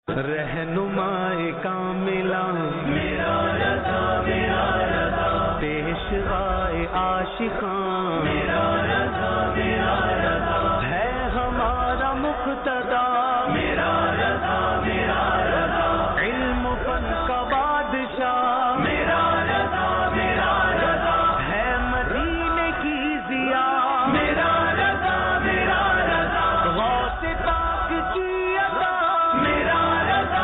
رہنمائے کاملہ میرا رضا پیشوائے عاشقاں میرا رضا ہے ہمارا مقتدا میرا رضا علم فن کا بادشاہ میرا رضا ہے مدینے کی ضیا میرا رضا غوث پاک کی عطا میرا رضا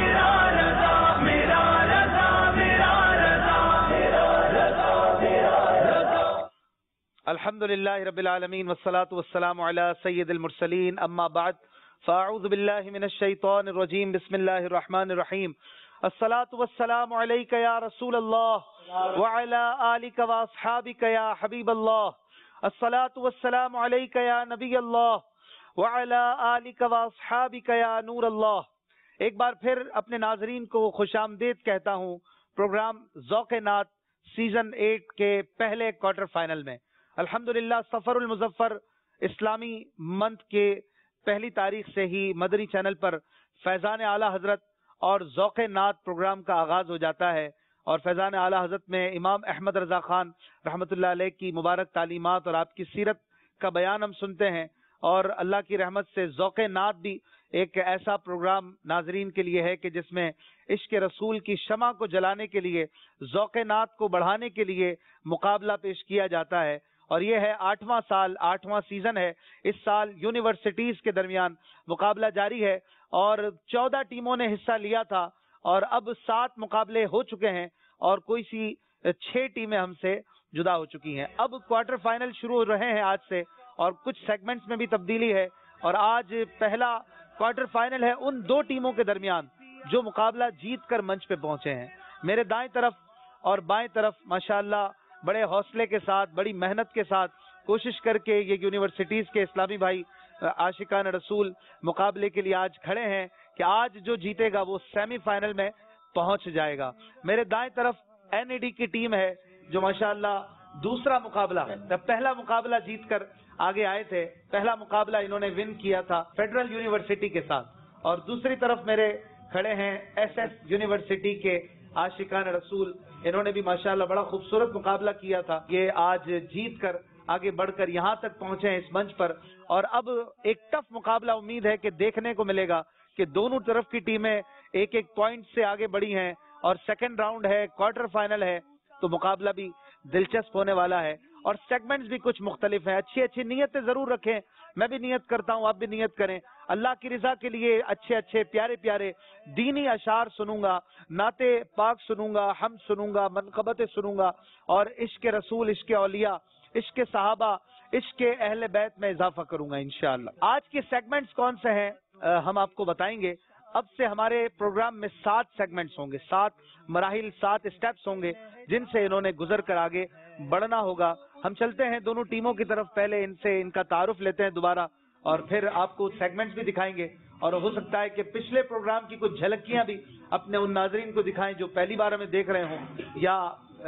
الحمدللہ رب العالمین والصلاة والسلام علی سید المرسلین اما بعد فاعوذ باللہ من الشیطان الرجیم بسم اللہ الرحمن الرحیم الصلاة والسلام علیک یا رسول اللہ وعلی آلک واصحابک یا حبیب اللہ الصلاة والسلام علیک یا نبی اللہ وعلی آلک واصحابک یا نور اللہ۔ ایک بار پھر اپنے ناظرین کو خوش آمدید کہتا ہوں پروگرام ذوق نعت سیزن 8 کے پہلے کوارٹر فائنل میں۔ الحمدللہ سفر المظفر اسلامی منتھ کے پہلی تاریخ سے ہی مدنی چینل پر فیضان اعلی حضرت اور ذوق نعت پروگرام کا آغاز ہو جاتا ہے، اور فیضان اعلی حضرت میں امام احمد رضا خان رحمۃ اللہ علیہ کی مبارک تعلیمات اور آپ کی سیرت کا بیان ہم سنتے ہیں، اور اللہ کی رحمت سے ذوق نعت بھی ایک ایسا پروگرام ناظرین کے لیے ہے کہ جس میں عشق رسول کی شمع کو جلانے کے لیے، ذوق نعت کو بڑھانے کے لیے مقابلہ پیش کیا جاتا ہے، اور یہ ہے 8واں سال، 8واں سیزن ہے۔ اس سال یونیورسٹیز کے درمیان مقابلہ جاری ہے اور 14 ٹیموں نے حصہ لیا تھا، اور اب 7 مقابلے ہو چکے ہیں اور کوئی سی 6 ٹیمیں ہم سے جدا ہو چکی ہیں۔ اب کوارٹر فائنل شروع ہو رہے ہیں آج سے، اور کچھ سیگمنٹس میں بھی تبدیلی ہے، اور آج پہلا کوارٹر فائنل ہے ان 2 ٹیموں کے درمیان جو مقابلہ جیت کر منچ پہ پہنچے ہیں۔ میرے دائیں طرف اور بائیں طرف ماشاءاللہ بڑے حوصلے کے ساتھ، بڑی محنت کے ساتھ کوشش کر کے یہ یونیورسٹیز کے اسلامی بھائی عاشقان رسول مقابلے کے لیے آج کھڑے ہیں کہ آج جو جیتے گا وہ سیمی فائنل میں پہنچ جائے گا۔ میرے دائیں طرف این ای ڈی کی ٹیم ہے جو ماشاءاللہ دوسرا مقابلہ ہے، جب پہلا مقابلہ جیت کر آگے آئے تھے، پہلا مقابلہ انہوں نے ون کیا تھا فیڈرل یونیورسٹی کے ساتھ، اور دوسری طرف میرے کھڑے ہیں ایس ایس یونیورسٹی کے عاشقان رسول، انہوں نے بھی ماشاءاللہ بڑا خوبصورت مقابلہ کیا تھا۔ یہ آج جیت کر آگے بڑھ کر یہاں تک پہنچے ہیں اس منچ پر، اور اب ایک ٹف مقابلہ امید ہے کہ دیکھنے کو ملے گا کہ دونوں طرف کی ٹیمیں ایک ایک پوائنٹ سے آگے بڑھی ہیں، اور سیکنڈ راؤنڈ ہے، کوارٹر فائنل ہے، تو مقابلہ بھی دلچسپ ہونے والا ہے، اور سیگمنٹس بھی کچھ مختلف ہیں۔ اچھی اچھی نیتیں ضرور رکھیں، میں بھی نیت کرتا ہوں، آپ بھی نیت کریں، اللہ کی رضا کے لیے اچھے اچھے پیارے پیارے دینی اشعار سنوں گا، نعت پاک سنوں گا، حمد سنوں گا، منقبتیں سنوں گا، اور عشق رسول، عشق اولیاء، عشق صحابہ، عشق اہل بیت میں اضافہ کروں گا انشاءاللہ۔ آج کے سیگمنٹس کون سے ہیں ہم آپ کو بتائیں گے۔ اب سے ہمارے پروگرام میں 7 سیگمنٹس ہوں گے، 7 مراحل، 7 اسٹیپس ہوں گے جن سے انہوں نے گزر کر آگے بڑھنا ہوگا۔ ہم چلتے ہیں دونوں ٹیموں کی طرف، پہلے ان کا تعارف لیتے ہیں دوبارہ، اور پھر آپ کو سیگمنٹس بھی دکھائیں گے، اور ہو سکتا ہے کہ پچھلے پروگرام کی کچھ جھلکیاں بھی اپنے ان ناظرین کو دکھائیں جو پہلی بار ہمیں دیکھ رہے ہوں، یا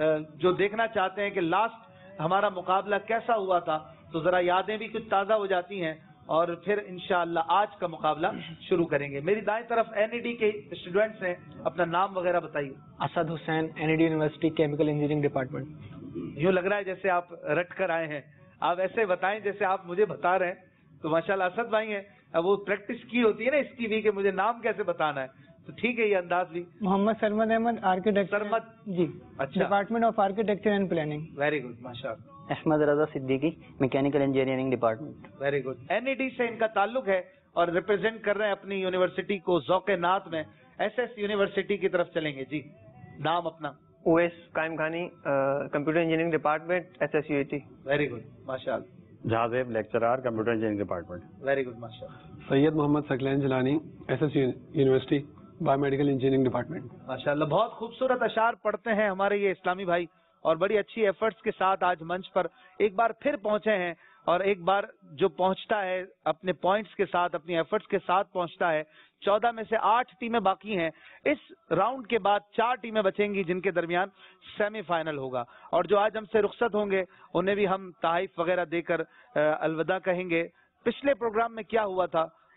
جو دیکھنا چاہتے ہیں کہ لاسٹ ہمارا مقابلہ کیسا ہوا تھا، تو ذرا یادیں بھی کچھ تازہ ہو جاتی ہیں، اور پھر انشاءاللہ آج کا مقابلہ شروع کریں گے۔ میری دائیں طرف این ای ڈی کے اسٹوڈنٹس ہیں، اپنا نام وغیرہ بتائیے۔ Asad Hussain, N E D university chemical engineering department. یوں لگ رہا ہے جیسے آپ رٹ کر آئے ہیں، آپ ایسے بتائیں جیسے آپ مجھے بتا رہے ہیں، تو ماشاءاللہ اسد بھائی ہیں، اب وہ پریکٹس کی ہوتی ہے نا اس کی بھی کہ مجھے نام کیسے بتانا ہے، تو ٹھیک ہے یہ انداز بھی۔ محمد سرمد احمد، آرکیٹیکچر۔ سرمد، جی، اچھا، department of architecture and planning. Very good, ماشاءاللہ۔ Ahmed Raza Siddiqui, mechanical engineering department. Very good. N E D سے ان کا تعلق ہے اور ریپرزینٹ کر رہے ہیں اپنی یونیورسٹی کو ذوق نعت میں۔ ایس ایس یونیورسٹی کی طرف چلیں گے جی، نام اپنا؟ Owais Qaimkhani, computer engineering department, S S U E T. Very good, ماشاءاللہ۔ Jahanzeb, lecturer, computer engineering department. Very good, ماشاءاللہ۔ Syed Muhammad Saqlain Jilani, S S university, biomedical engineering department. ماشاءاللہ، بہت خوبصورت اشعار پڑھتے ہیں ہمارے یہ اسلامی بھائی، اور بڑی اچھی ایفرٹس کے ساتھ آج منچ پر ایک بار پھر پہنچے ہیں، اور ایک بار جو پہنچتا ہے اپنے پوائنٹس کے ساتھ، اپنی ایفرٹس کے ساتھ پہنچتا ہے۔ 14 میں سے 8 ٹیمیں باقی ہیں، اس راؤنڈ کے بعد 4 ٹیمیں بچیں گی جن کے درمیان سیمی فائنل ہوگا، اور جو آج ہم سے رخصت ہوں گے انہیں بھی ہم تحائف وغیرہ دے کر الوداع کہیں گے۔ پچھلے پروگرام میں کیا ہوا تھا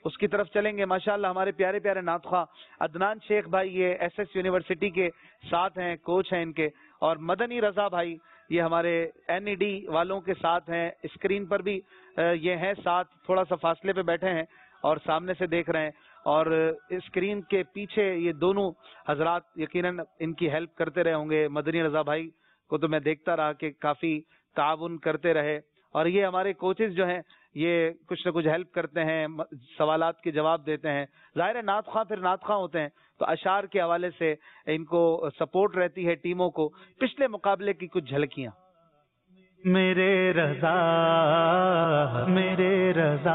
اس کی طرف چلیں گے. ماشاءاللہ ہمارے پیارے پیارے نعت خواہ عدنان شیخ بھائی یہ ایس ایس یونیورسٹی کے ساتھ ہیں, کوچ ہیں ان کے, اور مدنی رضا بھائی یہ ہمارے این ای ڈی والوں کے ساتھ ہیں. اسکرین پر بھی یہ ہیں ساتھ, تھوڑا سا فاصلے پہ بیٹھے ہیں اور سامنے سے دیکھ رہے ہیں. اور اسکرین کے پیچھے یہ دونوں حضرات یقیناً ان کی ہیلپ کرتے رہے ہوں گے. مدنی رضا بھائی کو تو میں دیکھتا رہا کہ کافی تعاون کرتے رہے, اور یہ ہمارے کوچز جو ہیں یہ کچھ نہ کچھ ہیلپ کرتے ہیں, سوالات کے جواب دیتے ہیں. ظاہر ہے نعت خواہ پھر نعت خواہ ہوتے ہیں تو اشعار کے حوالے سے ان کو سپورٹ رہتی ہے ٹیموں کو. پچھلے مقابلے کی کچھ جھلکیاں. میرے رضا میرے رضا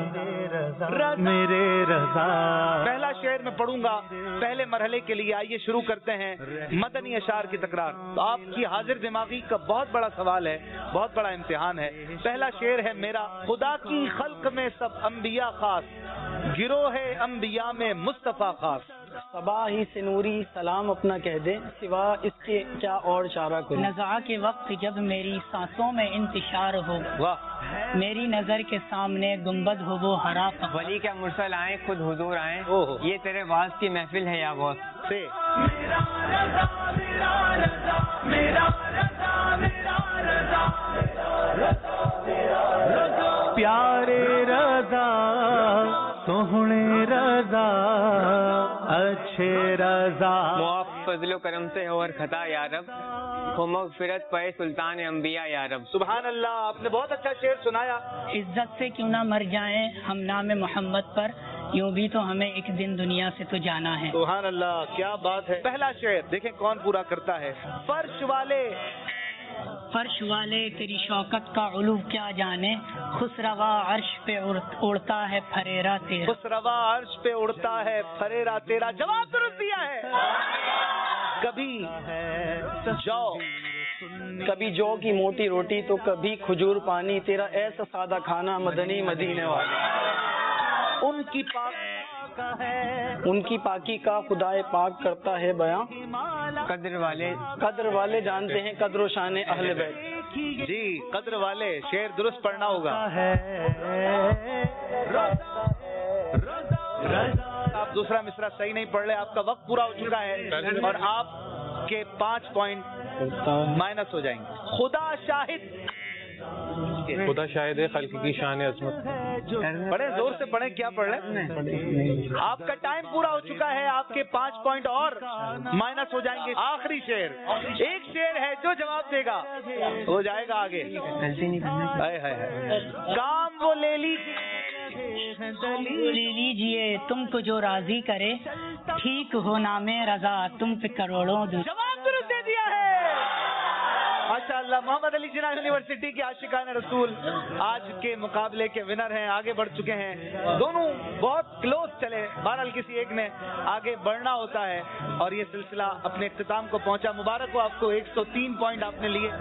میرے رضا. پہلا شعر میں پڑھوں گا پہلے مرحلے کے لیے. آئیے شروع کرتے ہیں مدنی اشعار کی تکرار. تو آپ کی حاضر دماغی کا بہت بڑا سوال ہے, بہت بڑا امتحان ہے. پہلا شعر ہے میرا. خدا کی خلق میں سب انبیاء خاص, گروہ انبیاء میں مصطفیٰ خاص. صبا ہی سے نوری سلام اپنا کہہ دے, سوا اس کے کیا اور چارہ کوئی. نزاع کے وقت جب میری سانسوں میں انتشار ہو, واہ, میری نظر کے سامنے گنبد ہو وہ ہرا فخر. ولی کیا مرسل آئیں خود حضور آئیں, اوہ. یہ تیرے واز کی محفل ہے یا غوث. سے میرا رضا میرا رضا میرا رضا میرا رضا میرا رضا پیارے رضا سوہنے رضا اچھے رضا. معاف فضل و کرم سے ہو اور خطا یا رب, ہو مغفرت پائے سلطان انبیاء یا رب. سبحان اللہ, آپ نے بہت اچھا شعر سنایا. عزت سے کیوں نہ مر جائیں ہم نام محمد پر, یوں بھی تو ہمیں ایک دن دنیا سے تو جانا ہے. سبحان اللہ, کیا بات ہے. پہلا شعر دیکھیں کون پورا کرتا ہے. فرش والے فرش والے تیری شوکت کا علو کیا جانے, خسروا عرش پہ اڑتا ہے پھریرا تیرا. خسروا عرش پہ اڑتا ہے پھریرا تیرا. جواب درست دیا ہے. کبھی کبھی جو کی موٹی روٹی تو کبھی کھجور پانی, تیرا ایسا سادہ کھانا مدنی مدینے والے. ان کی پاکی کا خدائے پاک کرتا ہے بیاں, قدر والے جانتے ہیں قدر و شان اہل بیت. جی, قدر والے شعر درست پڑھنا ہوگا. آپ دوسرا مصرع صحیح نہیں پڑھ رہے, آپ کا وقت پورا ہو چکا ہے اور آپ کے 5 پوائنٹ مائنس ہو جائیں گے. خدا شاہد. خدا شاہد ہے خلق کی شان عظمت. پڑھیں, زور سے پڑھیں, کیا پڑھ رہے. آپ کا ٹائم پورا ہو چکا ہے, آپ کے 5 پوائنٹ اور مائنس ہو جائیں گے. آخری شعر, ایک شعر ہے جو جواب دے گا ہو جائے گا آگے. کام وہ لے لیجیے تم کو جو راضی کرے, ٹھیک ہو نام رضا تم پہ کروڑوں دو. جواب درست دے دیا ہے. ماشاءاللہ, محمد علی جناح یونیورسٹی کے عاشقان رسول آج کے مقابلے کے ونر ہیں, آگے بڑھ چکے ہیں. دونوں بہت کلوز چلے, بہرحال کسی ایک نے آگے بڑھنا ہوتا ہے اور یہ سلسلہ اپنے اختتام کو پہنچا. مبارک ہو آپ کو, 103 پوائنٹ آپ نے لیے.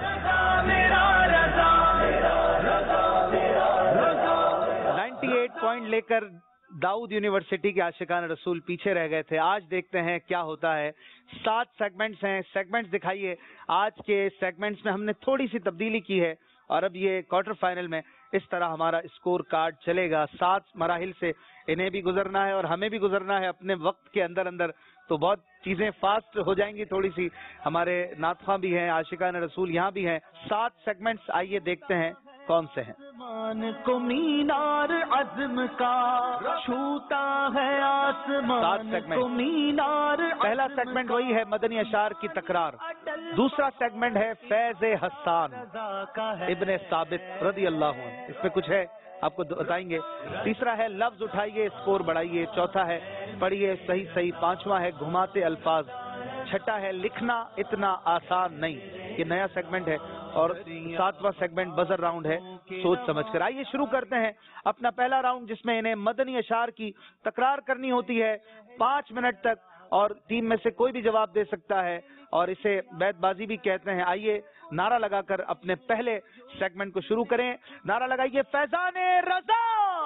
98 پوائنٹ لے کر داؤد یونیورسٹی کے عاشقان رسول پیچھے رہ گئے تھے. آج دیکھتے ہیں کیا ہوتا ہے. 7 سیگمنٹس ہیں, سیگمنٹس دکھائیے. آج کے سیگمنٹس میں ہم نے تھوڑی سی تبدیلی کی ہے اور اب یہ کوارٹر فائنل میں اس طرح ہمارا اسکور کارڈ چلے گا. 7 مراحل سے انہیں بھی گزرنا ہے اور ہمیں بھی گزرنا ہے اپنے وقت کے اندر اندر, تو بہت چیزیں فاسٹ ہو جائیں گی تھوڑی سی. ہمارے نعت خواہ بھی ہیں, عاشقان رسول یہاں بھی ہیں. 7 سیگمنٹس آئیے دیکھتے ہیں کون سے ہیں. کو مینار عزم کا چھوتا ہے آسمان کو مینار. پہلا سیگمنٹ وہی ہے مدنی اشعار کی تکرار. دوسرا سیگمنٹ ہے فیض حسان ابن ثابت رضی اللہ عنہ, اس میں کچھ ہے آپ کو بتائیں گے. تیسرا ہے لفظ اٹھائیے اسکور بڑھائیے. چوتھا ہے پڑھیے صحیح صحیح. پانچواں ہے گھماتے الفاظ. چھٹا ہے لکھنا اتنا آسان نہیں, یہ نیا سیگمنٹ ہے. اور 7واں سیگمنٹ بزر راؤنڈ ہے, سوچ سمجھ کر. آئیے شروع کرتے ہیں اپنا پہلا راؤنڈ, جس میں انہیں مدنی اشعار کی تکرار کرنی ہوتی ہے 5 منٹ تک, اور ٹیم میں سے کوئی بھی جواب دے سکتا ہے اور اسے بیت بازی بھی کہتے ہیں. آئیے نعرہ لگا کر اپنے پہلے سیگمنٹ کو شروع کریں. نعرہ لگائیے فیضان رضا.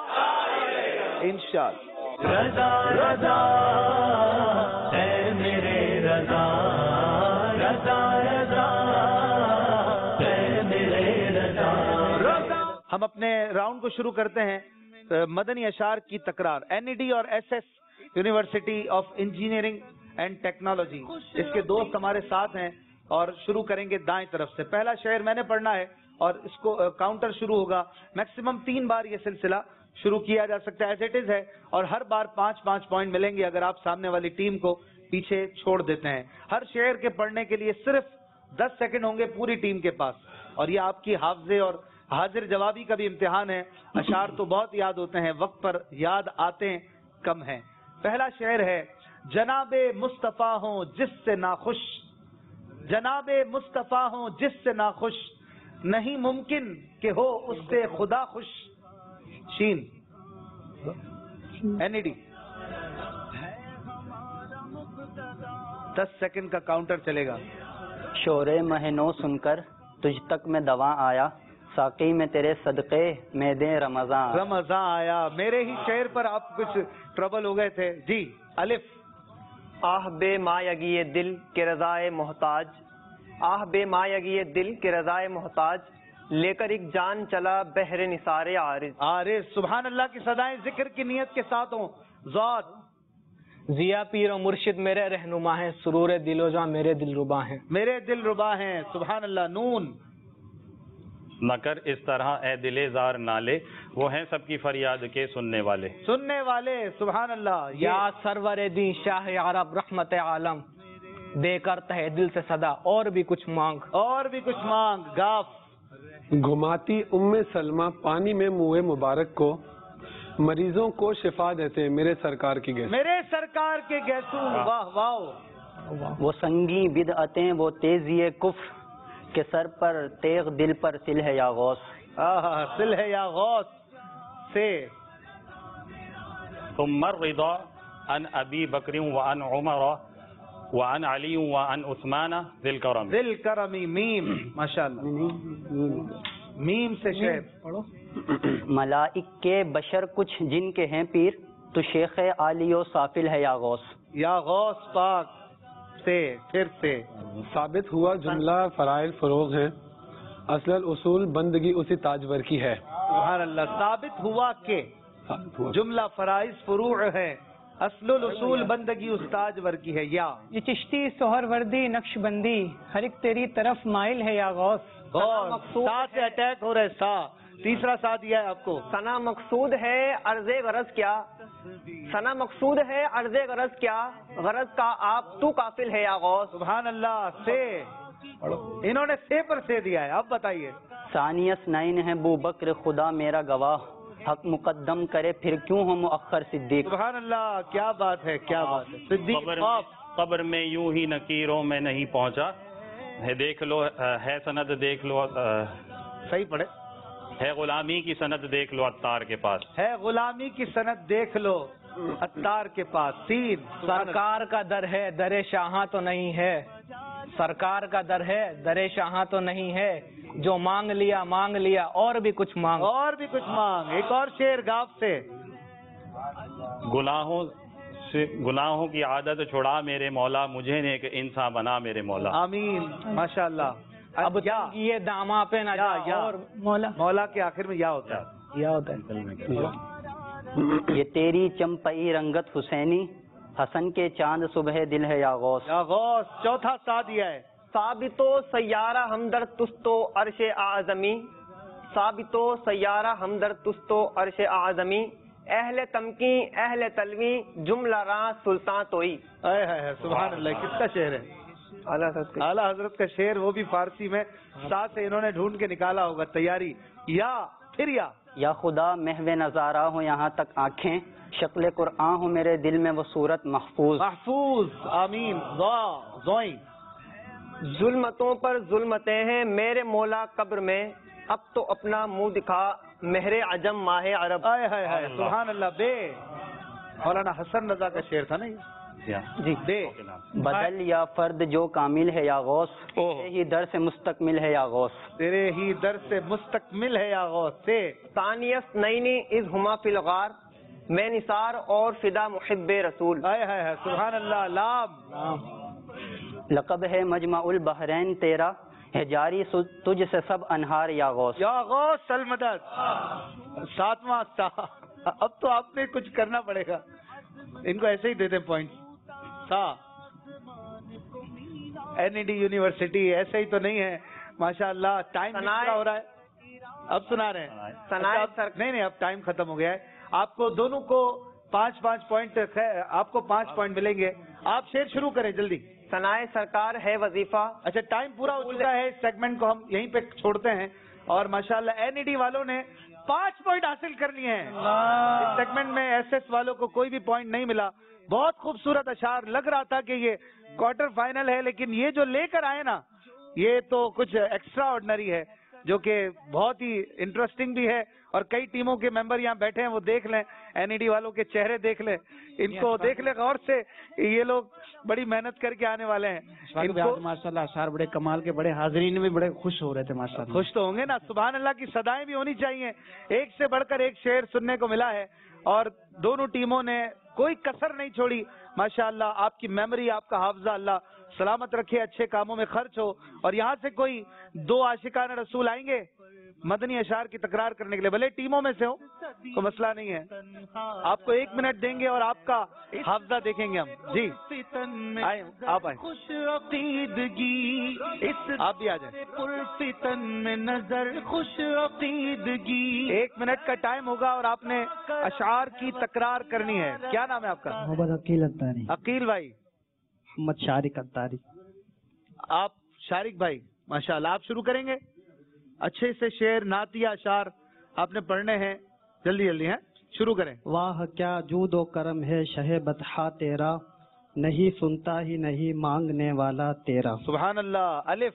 انشاءاللہ. رضا رضا اے میرے رضا, رضا رضا اے میرے رضا. ہم اپنے راؤنڈ کو شروع کرتے ہیں. مدنی اشعار کی تکرار. NED اور SS university of engineering and technology, اس کے دوست ہمارے ساتھ ہیں اور شروع کریں گے دائیں طرف سے. پہلا شعر میں نے پڑھنا ہے اور اس کو کاؤنٹر شروع ہوگا. میکسیمم 3 بار یہ سلسلہ شروع کیا جا سکتا ہے, ایز اٹ از ہے, اور ہر بار 5 پوائنٹ ملیں گے اگر آپ سامنے والی ٹیم کو پیچھے چھوڑ دیتے ہیں. ہر شعر کے پڑھنے کے لیے صرف 10 سیکنڈ ہوں گے پوری ٹیم کے پاس, اور یہ آپ کی حافظے اور حاضر جوابی کا بھی امتحان ہے. اشعار تو بہت یاد ہوتے ہیں, وقت پر یاد آتے کم ہیں. پہلا شعر ہے, جناب مصطفیٰ ہوں جس سے ناخوش, جناب مصطفیٰ ہوں جس سے ناخوش, نہیں ممکن کہ ہو اس سے خدا خوش. شین NED. 10 سیکنڈ کا کاؤنٹر چلے گا. شور مہنو سن کر تجھ تک میں دوا آیا, ساقی میں تیرے صدقے میں دے رمضان. رمضان آیا. میرے ہی شعر پر آپ کچھ ٹربل ہو گئے تھے جی. الف. آہ بے مایگی دل کے رضائے محتاج, آہ بے مایگی دل کے رضائے محتاج, لے کر ایک جان چلا بحر نثار عارض. عارض. سبحان اللہ کی صدائیں ذکر کی نیت کے ساتھ ہوں. ذات. ضیا پیر و مرشد میرے رہنما ہیں, سرور دل و جاں میرے دل ربا ہیں. میرے دل ربا ہیں. سبحان اللہ. نون. نہ کر اس طرح اے دل زار نالے, وہ ہیں سب کی فریاد کے سننے والے. سننے والے. سبحان اللہ. یا سرور دین شاہ عرب رحمت عالم, دے کر تہ دل سے صدا اور بھی کچھ مانگ. اور بھی کچھ مانگ. گاف. گھماتی سلمہ پانی میں منہ مبارک کو, مریضوں کو شفا دیتے میرے سرکار کی گیسو. میرے سرکار کے گیسو. واہ واہ. وہ سنگی بدعتیں وہ تیزی کفر, کہ سر پر تیغ دل پر سل ہے یا غوث. سل ہے یا غوث سے. ثم الرضا عن ابی بکر وعن عمر وعن علی وعن عثمان ذی الکرم. ذی الکرمی. میم. ماشاءاللہ. میم سے شعر پڑھو. ملائک کے بشر کچھ جن کے ہیں پیر, تو شیخ عالی و سافل ہے یا غوث. یا غوث پاک سے. پھر سے. ثابت ہوا جملہ فرائض فروغ ہیں, اصل الاصول بندگی اسی تاجور کی ہے. سبحان اللہ. ثابت ہوا کہ جملہ فرائض فروع ہے, اصل الاصول بندگی استاج ور کی ہے. یا یہ چشتی سہر وردی نقش بندی, ہر ایک تیری طرف مائل ہے یا غوث. سا سے اٹیک ہو رہے. سا. تیسرا سا دیا ہے آپ کو. ثنا مقصود ہے عرض غرض کیا, ثنا مقصود ہے عرض غرض کیا, غرض کا آپ تو قافل ہے یا غوث. سبحان اللہ. سے. انہوں نے سے پر سے دیا ہے. اب بتائیے. ثانیس نائن ہے بو بکر خدا میرا گواہ, حق مقدم کرے پھر کیوں ہو مؤخر صدیق. سبحان اللہ. کیا بات ہے, کیا بات ہے. صدیق. قبر میں یوں ہی نکیروں میں نہیں پہنچا ہے, دیکھ لو ہے سند دیکھ لو. صحیح پڑھے. ہے غلامی کی سند دیکھ لو عطار کے پاس. ہے غلامی کی سند دیکھ لو عطار کے پاس. تین. سرکار کا در ہے در شاہاں تو نہیں ہے, سرکار کا در ہے در شاہاں تو نہیں ہے, جو مانگ لیا اور بھی کچھ مانگ. اور بھی کچھ مانگ. ایک اور شعر گاف سے. گناہوں کی عادت چھڑا میرے مولا, مجھے نیک انسان بنا میرے مولا. آمین. ماشاءاللہ. اب یہ داما پہ نہ جا, اور مولا. مولا کے آخر میں یا ہوتا ہے. یا ہوتا ہے. یہ تیری چمپئی رنگت حسینی, حسن کے چاند صبح دل ہے یا غوث. یا غوث. چوتھا سا دیا ہے. ثابتو سیارہ ہمدر تستو عرش اعظمی, ثابتو سیارہ ہمدر تستو عرش اعظمی, اہل تمکی اہل تلوی جملہ راں سلطان توئی. سبحان اللہ. کس کا شعر ہے؟ اعلیٰ حضرت کا شعر, وہ بھی فارسی میں. سا سے انہوں نے ڈھونڈ کے نکالا ہوگا. تیاری. یا پھر یا خدا محو نظارہ ہو یہاں تک آنکھیں, شکل قرآن ہو میرے دل میں وہ صورت محفوظ. محفوظ. آمین. ضوئیں. ظلمتوں پر ظلمتیں ہیں میرے مولا قبر میں, اب تو اپنا منہ دکھا مہر عجم ماہ عرب. سبحان اللہ. بے. مولانا حسن رضا کا شعر تھا نا یہ. جی. بے. بدل یا فرد جو کامل ہے یا غوث, تیرے ہی در سے مستقمل ہے یا غوث. تیرے ہی در سے مستقمل ہے یا غوث. سے. ثانیس نینی از ہما فی الغار, میں نثار اور فدا محب رسول. سبحان اللہ. لام. لقب ہے مجمع البحرین تیرا, ہے جاری تجھ سے سب انہار یا غوث. یا غوث المدد. ساتواں سا. اب تو آپ نے کچھ کرنا پڑے گا. ان کو ایسے ہی دیتے پوائنٹ. NED یونیورسٹی ایسے ہی تو نہیں ہے ماشاء اللہ. ٹائم ہو رہا ہے, اب سنا رہے ہیں. نہیں اب ٹائم ختم ہو گیا ہے. آپ کو دونوں کو 5 پوائنٹ, آپ کو 5 پوائنٹ ملیں گے. آپ شعر شروع کریں جلدی. ثنائے سرکار ہے وظیفہ. اچھا ٹائم پورا ہو چکا ہے. اس سیگمنٹ کو ہم یہیں پہ چھوڑتے ہیں. اور ماشاءاللہ NED والوں نے 5 پوائنٹ حاصل کر لیے ہیں. اس سیگمنٹ میں SS والوں کو کوئی بھی پوائنٹ نہیں ملا. بہت خوبصورت اشعار, لگ رہا تھا کہ یہ کوارٹر فائنل ہے, لیکن یہ جو لے کر آئے نا یہ تو کچھ ایکسٹرا آرڈنری ہے, جو کہ بہت ہی انٹرسٹنگ بھی ہے. اور کئی ٹیموں کے ممبر یہاں بیٹھے ہیں, وہ دیکھ لیں, NED والوں کے چہرے دیکھ لیں, ان کو دیکھ لیں غور سے. یہ لوگ بڑی محنت کر کے آنے والے ہیں. ماشاء اللہ اشعار بڑے کمال کے, بڑے حاضرین بھی بڑے خوش ہو رہے تھے ماشاء اللہ. خوش تو ہوں گے نا, سبحان اللہ کی صدائیں بھی ہونی چاہیے. ایک سے بڑھ کر ایک شعر سننے کو ملا ہے, اور دونوں ٹیموں نے کوئی کسر نہیں چھوڑی. ماشاءاللہ آپ کی میموری, آپ کا حافظہ اللہ سلامت رکھے, اچھے کاموں میں خرچ ہو. اور یہاں سے کوئی 2 عاشقان رسول آئیں گے مدنی اشعار کی تکرار کرنے کے لیے, بھلے ٹیموں میں سے ہو, کوئی مسئلہ نہیں ہے. آپ کو 1 منٹ دیں گے اور آپ کا حافظہ دیکھیں گے ہم. جی آئیں, آپ آئیں, خوش عقیدگی آپ بھی آ جائیں. پرفتن میں نظر خوش عقیدگی. 1 منٹ کا ٹائم ہوگا اور آپ نے اشعار کی تکرار کرنی ہے. کیا نام ہے آپ کا؟ محمد عقیل اتاری. عقیل بھائی. محمد شارق اتاری. آپ شارق بھائی, ماشاءاللہ آپ شروع کریں گے. اچھے سے شعر, نعتیہ اشعار آپ نے پڑھنے ہیں, جلدی جلدی ہیں, شروع کریں. واہ کیا جود و کرم ہے شہ بطحا تیرا, نہیں سنتا ہی نہیں مانگنے والا تیرا. سبحان اللہ. الف.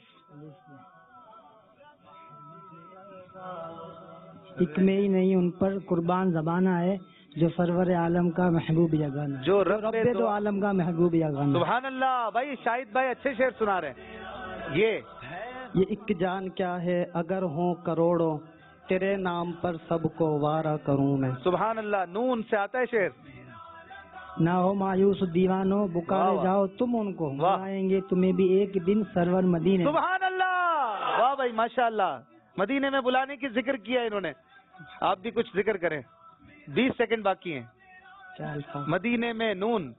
ایک میں ہی نہیں ان پر قربان زبانہ ہے, جو سرور عالم کا محبوب یگانہ, جو رب دو عالم کا محبوب یگانہ. سبحان اللہ. بھائی شاہد بھائی اچھے شعر سنا رہے ہیں. یہ ایک جان کیا ہے اگر ہوں کروڑوں, تیرے نام پر سب کو وارا کروں میں. سبحان اللہ. نون سے آتا ہے شعر. نہ ہو مایوس دیوانوں, پکارے جاؤ تم ان کو, بلائیں گے تمہیں بھی ایک دن سرور مدینے. سبحان اللہ. واہ بھائی ماشاء اللہ. مدینے میں بلانے کی ذکر کیا انہوں نے. آپ بھی کچھ ذکر کریں. 20 سیکنڈ باقی ہیں. مدینے میں نون.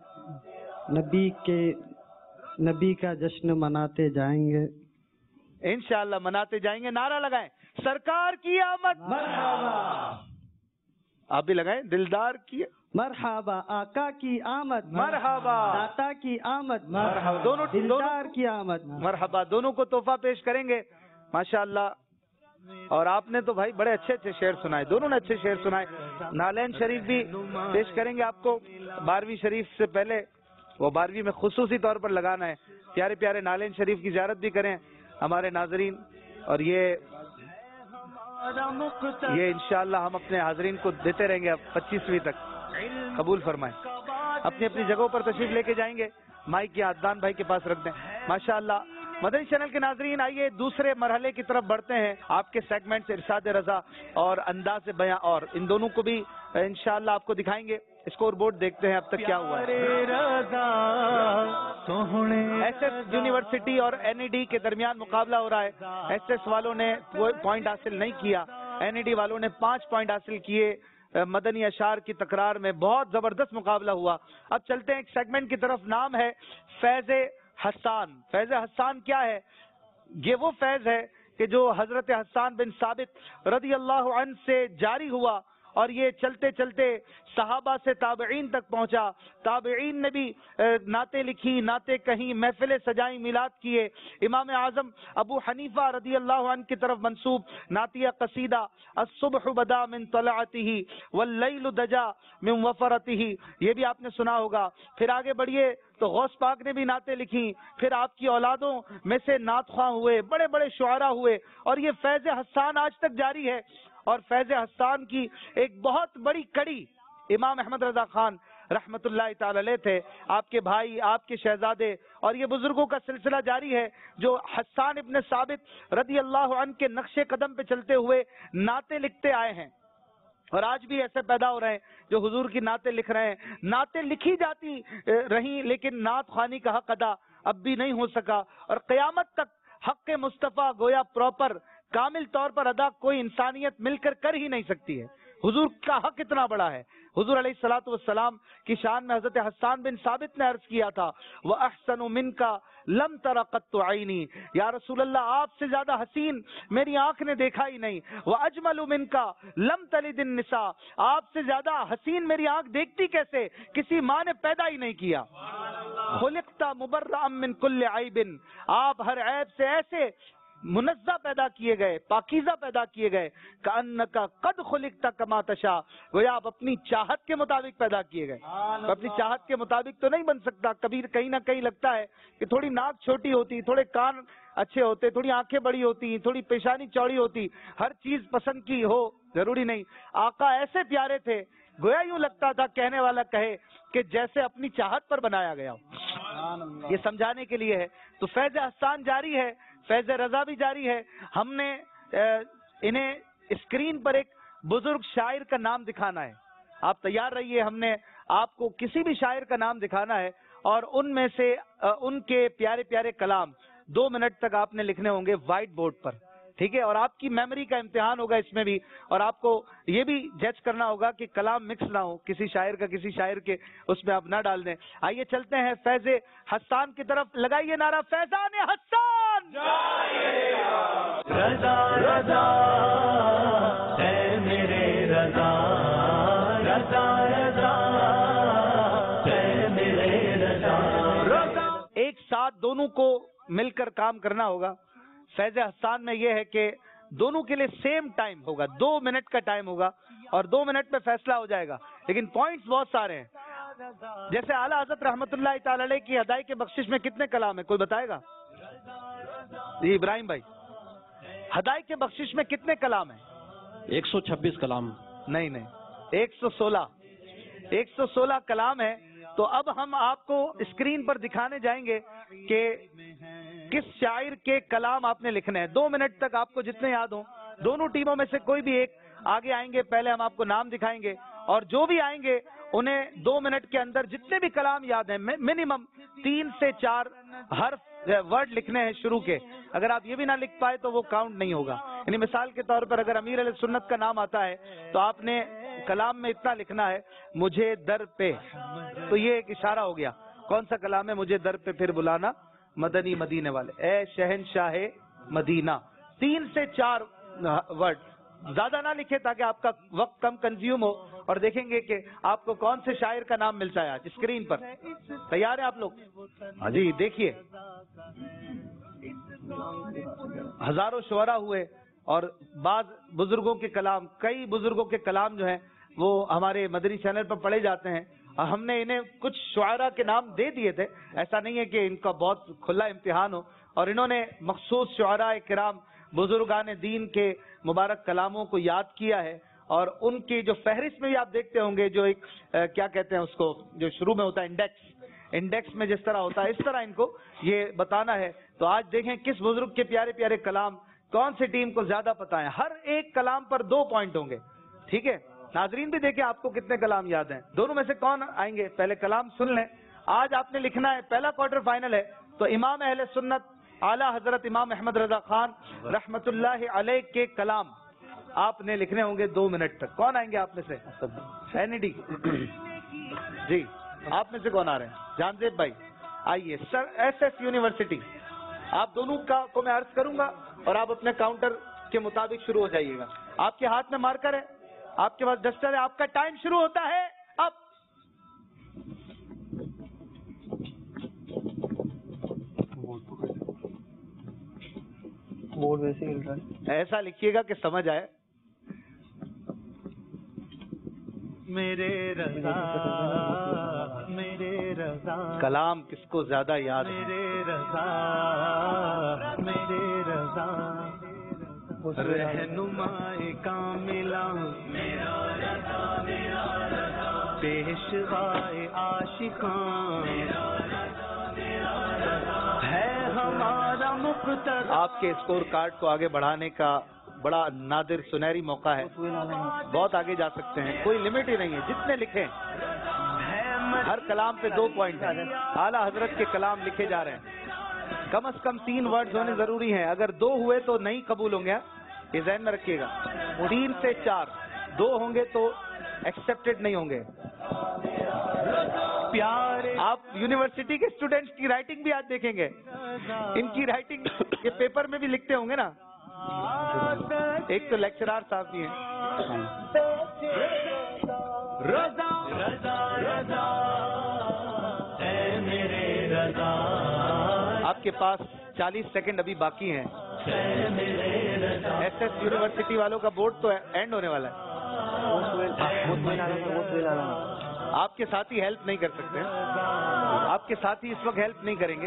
نبی کا جشن مناتے جائیں گے, انشاءاللہ مناتے جائیں گے. نعرہ لگائیں, سرکار کی آمد. مرحبا. آپ بھی لگائیں, دلدار کی مرحبا, آقا کی آمد. مرحبا. داتا کی آمد. مرحبا. دونوں دلدار کی آمد. مرحبا. دونوں کو تحفہ پیش کریں گے ماشاءاللہ. اور آپ نے تو بھائی بڑے اچھے اچھے شعر سنائے, دونوں نے اچھے شعر سنائے. نالین شریف بھی پیش کریں گے آپ کو. 12ویں شریف سے پہلے, وہ 12ویں میں خصوصی طور پر لگانا ہے. پیارے پیارے نالین شریف کی زیارت بھی کریں ہمارے ناظرین. اور یہ انشاءاللہ ہم اپنے حاضرین کو دیتے رہیں گے اب 25ویں تک. قبول فرمائیں. اپنی اپنی جگہوں پر تشریف لے کے جائیں گے. مائک یا عدنان بھائی کے پاس رکھ دیں. ماشاءاللہ. مدنی چینل کے ناظرین, آئیے دوسرے مرحلے کی طرف بڑھتے ہیں. آپ کے سیگمنٹ سے ارشاد رضا اور انداز بیاں, اور ان دونوں کو بھی انشاءاللہ آپ کو دکھائیں گے. اسکور بورڈ دیکھتے ہیں اب تک کیا ہوا ہے. SS یونیورسٹی اور NED کے درمیان مقابلہ ہو رہا ہے. SS والوں نے پوائنٹ حاصل نہیں کیا, NED والوں نے 5 پوائنٹ حاصل کیے. مدنی اشعار کی تکرار میں بہت زبردست مقابلہ ہوا. اب چلتے ہیں ایک سیگمنٹ کی طرف. نام ہے فیض حسان. فیض حسان کیا ہے؟ یہ وہ فیض ہے کہ جو حضرت حسان بن ثابت رضی اللہ عنہ سے جاری ہوا, اور یہ چلتے چلتے صحابہ سے تابعین تک پہنچا. تابعین نے بھی نعتیں لکھی, نعتیں کہیں, محفلیں سجائیں, میلاد کیے. امام اعظم ابو حنیفہ رضی اللہ عنہ کی طرف منسوب نعتیہ قصیدہ الصبح بدا من طلعته واللیل دجا من وفرته, یہ بھی آپ نے سنا ہوگا. پھر آگے بڑھیے تو غوث پاک نے بھی نعتیں لکھی. پھر آپ کی اولادوں میں سے نعت خواں ہوئے, بڑے بڑے شعراء ہوئے, اور یہ فیض حسان آج تک جاری ہے. اور فیض حسان کی ایک بہت بڑی کڑی امام احمد رضا خان رحمت اللہ تعالی علیہ تھے. آپ کے بھائی, آپ کے شہزادے, اور یہ بزرگوں کا سلسلہ جاری ہے جو حسان ابن ثابت رضی اللہ عنہ کے نقش قدم پہ چلتے ہوئے نعتیں لکھتے آئے ہیں. اور آج بھی ایسے پیدا ہو رہے ہیں جو حضور کی نعتیں لکھ رہے ہیں. نعتیں لکھی جاتی رہیں لیکن نعت خوانی کا حق ادا اب بھی نہیں ہو سکا, اور قیامت تک حق مصطفیٰ گویا پراپر کامل طور پر ادا کوئی انسانیت مل کر ہی نہیں سکتی ہے. हुजूर का हक इतना बड़ा है। हुजूर अलैहिस्सलातु वस्सलाम की शान में हजरत हस्सान बिन साबित ने अर्ज किया था, व अहसनु मिनका लम तरा कत्तु ऐनी, या रसूल अल्लाह आपसे ज्यादा हसीन मेरी आंख ने देखा ही नहीं। व अजमलु मिनका लम तलिदिन निसा, आपसे ज्यादा हसीन मेरी आंख देखती कैसे, किसी माँ ने पैदा ही नहीं किया। खुलिक़्ता मुबर्रअम मिन कुल्लि ऐबिन, आप हर ऐब से ऐसे मुनज़्ज़ा पैदा किए गए, पाकीज़ा पैदा किए गए। कअन्नका कद खुलिक़ता कमा तशा, गोया आप अपनी चाहत के मुताबिक पैदा किए गए। तो अपनी चाहत के मुताबिक तो नहीं बन सकता। कभी कहीं ना कहीं लगता है कि थोड़ी नाक छोटी होती, थोड़े कान अच्छे होते, थोड़ी आंखें बड़ी होती, थोड़ी पेशानी चौड़ी होती, हर चीज पसंद की हो, जरूरी नहीं। आका ऐसे प्यारे थे, गोया यूं लगता था कहने वाला कहे कि जैसे अपनी चाहत पर बनाया गया हो। ये समझाने के लिए है। तो फैज़ हस्सान जारी है, फैज़ रजा भी जारी है। हमने इन्हें स्क्रीन पर एक बुजुर्ग शायर का नाम दिखाना है। आप तैयार रहिए, हमने आपको किसी भी शायर का नाम दिखाना है और उनमें से उनके प्यारे प्यारे कलाम 2 मिनट तक आपने लिखने होंगे व्हाइट बोर्ड पर, ठीक है। और आपकी मेमोरी का इम्तिहान होगा इसमें भी, और आपको ये भी जज करना होगा कि कलाम मिक्स ना हो, किसी शायर का किसी शायर के उसमें आप ना डाल दें। आइए चलते हैं फैज़ हस्सान की तरफ, लगाइए नारा फैज़ान हस्सान। रज़ा रज़ा है मेरे रज़ा, रज़ा रज़ा है मेरे रज़ा। एक साथ दोनों को मिलकर काम करना होगा। फैज़ हस्सान में यह है कि दोनों के लिए सेम टाइम होगा, 2 मिनट का टाइम होगा और 2 मिनट में फैसला हो जाएगा। लेकिन पॉइंट्स बहुत सारे हैं। जैसे आला हज़रत रहमतुल्लाह तआला अलैह की हदाई के बख्शिश में कितने कलाम है, कोई बताएगा? जी इब्राहिम भाई, हदाई के बख्शिश में कितने कलाम है? 126 कलाम। नहीं नहीं, 116 कलाम है। तो अब हम आपको स्क्रीन पर दिखाने जाएंगे कि किस शायर के कलाम आपने लिखने हैं। 2 मिनट तक आपको जितने याद हो, दोनों टीमों में से कोई भी एक आगे आएंगे, पहले हम आपको नाम दिखाएंगे और जो भी आएंगे उन्हें 2 मिनट के अंदर जितने भी कलाम याद हैं, मिनिमम 3 से 4 हर वर्ड लिखने हैं शुरू के। अगर आप ये भी ना लिख पाए तो वो काउंट नहीं होगा। यानी मिसाल के तौर पर अगर अमीर अहले सुन्नत का नाम आता है तो आपने कलाम में इतना लिखना है, मुझे दर पे, तो ये एक इशारा हो गया। कौन सा कलाम है? मुझे दर पे फिर बुलाना मदनी मदीने वाले, ए शहनशाहे मदीना। 3 से 4 वर्ड, ज्यादा ना लिखे ताकि आपका वक्त कम कंज्यूम हो। और देखेंगे कि आपको कौन से शायर का नाम मिलता है आज स्क्रीन पर। तैयार है आप लोग? हाँ जी, देखिए हजारों शुअरा हुए और बाज बुजुर्गों के कलाम, कई बुजुर्गों के कलाम जो हैं वो हमारे मदनी चैनल पर पढ़े जाते हैं। और हमने इन्हें कुछ शुअरा के नाम दे दिए थे, ऐसा नहीं है कि इनका बहुत खुला इम्तिहान हो। और इन्होंने मखसूस शुअरा किराम बुजुर्गान दीन के मुबारक कलामों को याद किया है। और उनकी जो फहरिस्त में भी आप देखते होंगे, जो एक क्या कहते हैं उसको, जो शुरू में होता है इंडेक्स में जिस तरह होता है, इस तरह इनको ये बताना है। तो आज देखें किस बुजुर्ग के प्यारे प्यारे कलाम कौन सी टीम को ज्यादा पता है। हर एक कलाम पर 2 पॉइंट होंगे, ठीक है। नाजरीन भी देखें आपको कितने कलाम याद हैं। दोनों में से कौन आएंगे? पहले कलाम सुन लें। आज आपने लिखना है, पहला क्वार्टर फाइनल है, तो इमाम अहले सुन्नत आला हजरत इमाम अहमद रजा खान रहमतुल्लाह अलैह के कलाम आपने लिखने होंगे 2 मिनट तक। कौन आएंगे आप में से? सैनिडी जी, आप में से कौन आ रहे हैं? जानजेब भाई आइए। सर SS यूनिवर्सिटी, आप दोनों का को मैं अर्ज करूंगा और आप अपने काउंटर के मुताबिक शुरू हो जाइएगा। आपके हाथ में मार्कर है, आपके पास डस्टर है, आपका टाइम शुरू होता है अब। बोर्ड वैसे हिल रहा है, ऐसा लिखिएगा कि समझ आए। मेरे रज़ा, मेरे रज़ा, कलाम किसको ज्यादा याद है? मेरे रज़ा, मेरे रज़ा, रहनुमाए कामिला, मेरा रज़ा, मेरा रज़ा, पेशवाए आशिकां, मेरा रज़ा, मेरा रज़ा, है हमारा मुक़्तदा। आपके स्कोर कार्ड को आगे बढ़ाने का बड़ा नादिर सुनहरी मौका है। बहुत आगे जा सकते हैं, कोई लिमिट ही नहीं है, जितने लिखें। हर कलाम पे 2 पॉइंट है। आला हजरत के कलाम लिखे जा रहे हैं, कम से कम 3 वर्ड्स होने जरूरी हैं। अगर 2 हुए तो नहीं कबूल होंगे, ये ज़हन में रखिएगा। 3 से 4 2 ہوंगे तो एक्सेप्टेड नहीं होंगे। आप यूनिवर्सिटी के स्टूडेंट्स की राइटिंग भी आज देखेंगे, इनकी राइटिंग ये पेपर में भी लिखते होंगे ना। एक तो लेक्चरार साहब भी हैं। रज़ा रज़ा रज़ा ऐ मेरे रज़ा, आपके पास 40 सेकंड अभी बाकी हैं। SS यूनिवर्सिटी वालों का बोर्ड तो एंड होने वाला है। आपके साथी हेल्प नहीं कर सकते, आपके साथी इस वक्त हेल्प नहीं करेंगे।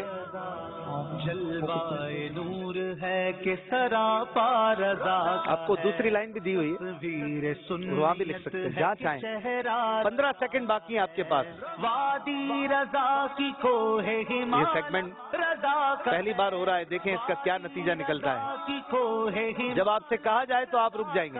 जलवाए नूर है कि सरापा रज़ा, आपको दूसरी लाइन भी दी हुई है, वहाँ भी लिख सकते हैं जहाँ चाहें। 15 सेकंड बाकी हैं आपके पास। वादी रज़ा की कोहे हिमा, ये सेगमेंट पहली बार हो रहा है, देखें इसका क्या नतीजा निकलता है। जब आपसे कहा जाए तो आप रुक जाएंगे।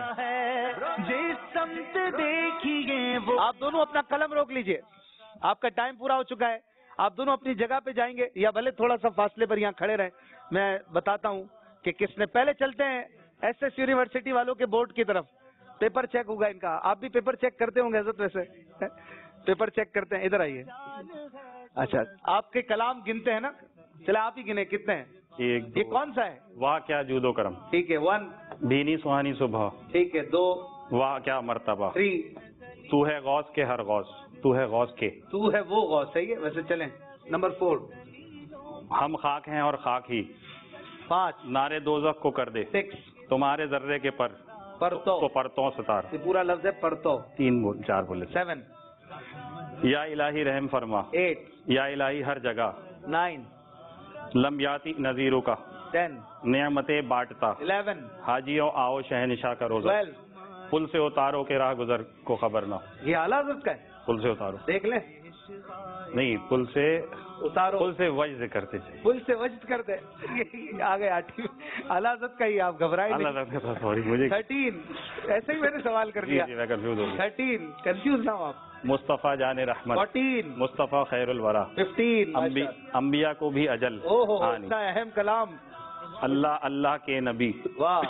जिस समत देखिए वो, आप दोनों अपना कलम रोक लीजिए, आपका टाइम पूरा हो चुका है। आप दोनों अपनी जगह पे जाएंगे या भले थोड़ा सा फासले पर यहाँ खड़े रहें। मैं बताता हूँ कि किसने पहले चलते हैं SS यूनिवर्सिटी वालों के बोर्ड की तरफ। पेपर चेक होगा इनका, आप भी पेपर चेक करते होंगे हज़रत, वैसे पेपर चेक करते हैं। इधर आइए। अच्छा, आपके कलाम गिनते हैं ना? चले आप ही गिने कितने हैं। ये कौन सा है? वाह क्या जूदो करम। ठीक है। 1, भीनी सुहानी सुबह। ठीक है। 2, वाह क्या मर्तबा। 3, तू है गौस के हर गौस, तू है गौस के, तू है वो गौस। सही है। वैसे चलें। नंबर 4, हम खाक हैं और खाक ही। 5, नारे दोज़ख को कर दे, 6, तुम्हारे जर्रे के परतो, तो परतों सितार। ये पूरा लफ्ज है परतो। 4 बोले। 7, या इलाही रहम फरमा, 8, या इलाही हर जगह, 9, लम्बियाती नजीरों का, 10, नियमतें बांटता, 11, हाजियों आओ शहनिशाह का रोजा, 12। पुल से उतारो के राह गुजर को खबर ना। ये आला हज़रत का है, पुल से उतारो, देख लें। नहीं पुल से उतारो, पुल से वज्द करते थे। पुल से वजद कर दे। आ गए 8 आला हज़रत का ही, आप घबराए नहीं। सॉरी मुझे 13, ऐसे ही मैंने सवाल कर दिया। जी, मैं कंफ्यूज हो गया। 13, कंफ्यूज ना हो आप। मुस्तफा जाने रहमत, 14, मुस्तफा खैरुल वरा, 15, अंबिया को भी अजल ओहो आनी, इतना अहम कलाम। अल्लाह अल्लाह के नबी। वाह।